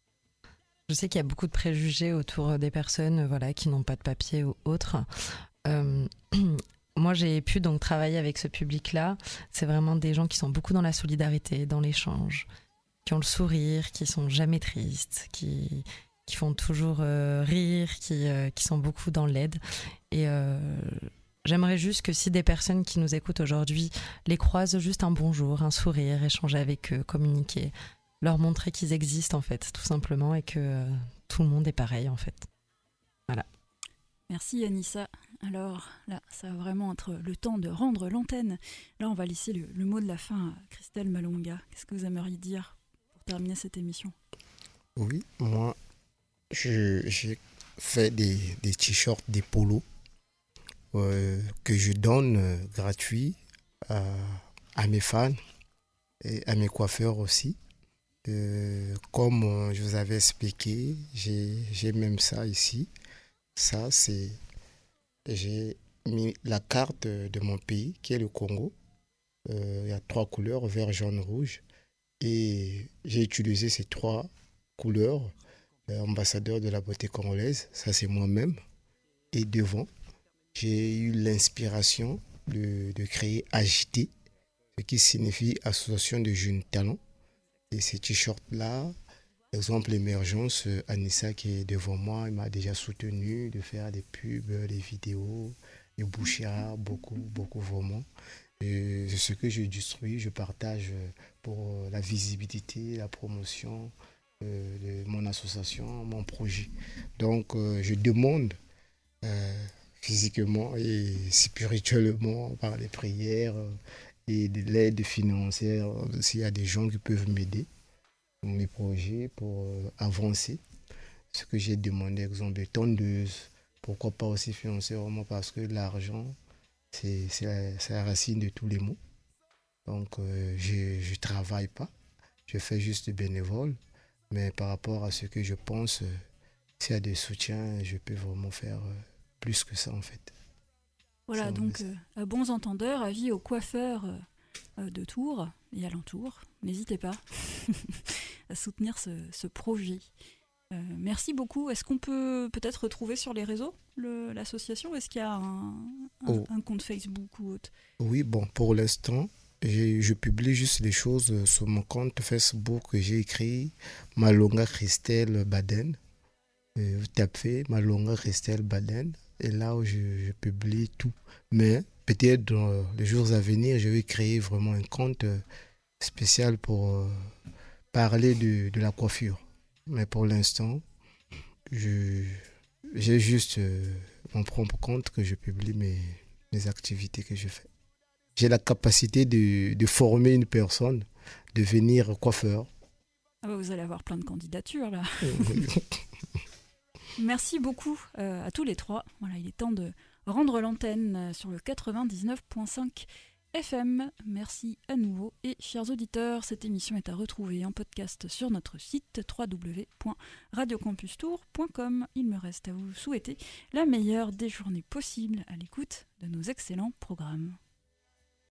je sais qu'il y a beaucoup de préjugés autour des personnes euh, voilà, qui n'ont pas de papier ou autres. Euh, moi, j'ai pu donc travailler avec ce public-là. C'est vraiment des gens qui sont beaucoup dans la solidarité, dans l'échange, qui ont le sourire, qui sont jamais tristes, qui, qui font toujours euh, rire, qui, euh, qui sont beaucoup dans l'aide. Et euh, j'aimerais juste que si des personnes qui nous écoutent aujourd'hui les croisent, juste un bonjour, un sourire, échanger avec eux, communiquer, leur montrer qu'ils existent en fait, tout simplement, et que euh, tout le monde est pareil en fait. Voilà. Merci Anissa. Alors là, ça va vraiment être le temps de rendre l'antenne. Là, on va laisser le, le mot de la fin à Christelle Malonga. Qu'est-ce que vous aimeriez dire pour terminer cette émission? Oui, moi, je, j'ai fait des, des t-shirts, des polos euh, que je donne euh, gratuits à, à mes fans et à mes coiffeurs aussi. Euh, comme euh, je vous avais expliqué, j'ai, j'ai même ça ici. Ça, c'est... J'ai mis la carte de mon pays, qui est le Congo. Euh, il y a trois couleurs, vert, jaune, rouge. Et j'ai utilisé ces trois couleurs. Euh, ambassadeur de la beauté congolaise, ça c'est moi-même. Et devant, j'ai eu l'inspiration de, de créer A J T, ce qui signifie Association de Jeunes Talents. Et ces t-shirts-là, exemple, l'émergence, Anissa qui est devant moi, il m'a déjà soutenu de faire des pubs, des vidéos, des bouchers, beaucoup, beaucoup vraiment. Et ce que je distribue, je partage pour la visibilité, la promotion euh, de mon association, mon projet. Donc, euh, je demande euh, physiquement et spirituellement par les prières et de l'aide financière s'il y a des gens qui peuvent m'aider dans mes projets pour euh, avancer. Ce que j'ai demandé, exemple, des tondeuses, pourquoi pas aussi financièrement, parce que l'argent, c'est, c'est, la, c'est la racine de tous les maux. Donc, euh, je ne travaille pas, je fais juste bénévole, mais par rapport à ce que je pense, euh, s'il y a des soutiens, je peux vraiment faire euh, plus que ça en fait. Voilà, ça, donc euh, à bons entendeurs, avis aux coiffeurs euh, de Tours et alentours, n'hésitez pas à soutenir ce, ce projet. Euh, merci beaucoup. Est-ce qu'on peut peut-être retrouver sur les réseaux le, l'association? Est-ce qu'il y a un, un, oh. un compte Facebook ou autre? Oui, bon, pour l'instant, j'ai, je publie juste les choses sur mon compte Facebook que j'ai écrit Malonga Christelle Baden. Euh, vous tapez Malonga Christelle Baden et là où je, je publie tout. Mais peut-être dans les jours à venir, je vais créer vraiment un compte spécial pour euh, parler de, de la coiffure. Mais pour l'instant, je, j'ai juste euh, mon propre compte que je publie mes, mes activités que je fais. J'ai la capacité de, de former une personne, de devenir coiffeur. Ah bah vous allez avoir plein de candidatures là. Merci beaucoup euh, à tous les trois. Voilà, il est temps de rendre l'antenne sur le quatre-vingt-dix-neuf virgule cinq F M. Merci à nouveau. Et chers auditeurs, cette émission est à retrouver en podcast sur notre site w w w point radio campus tours point com. Il me reste à vous souhaiter la meilleure des journées possibles à l'écoute de nos excellents programmes.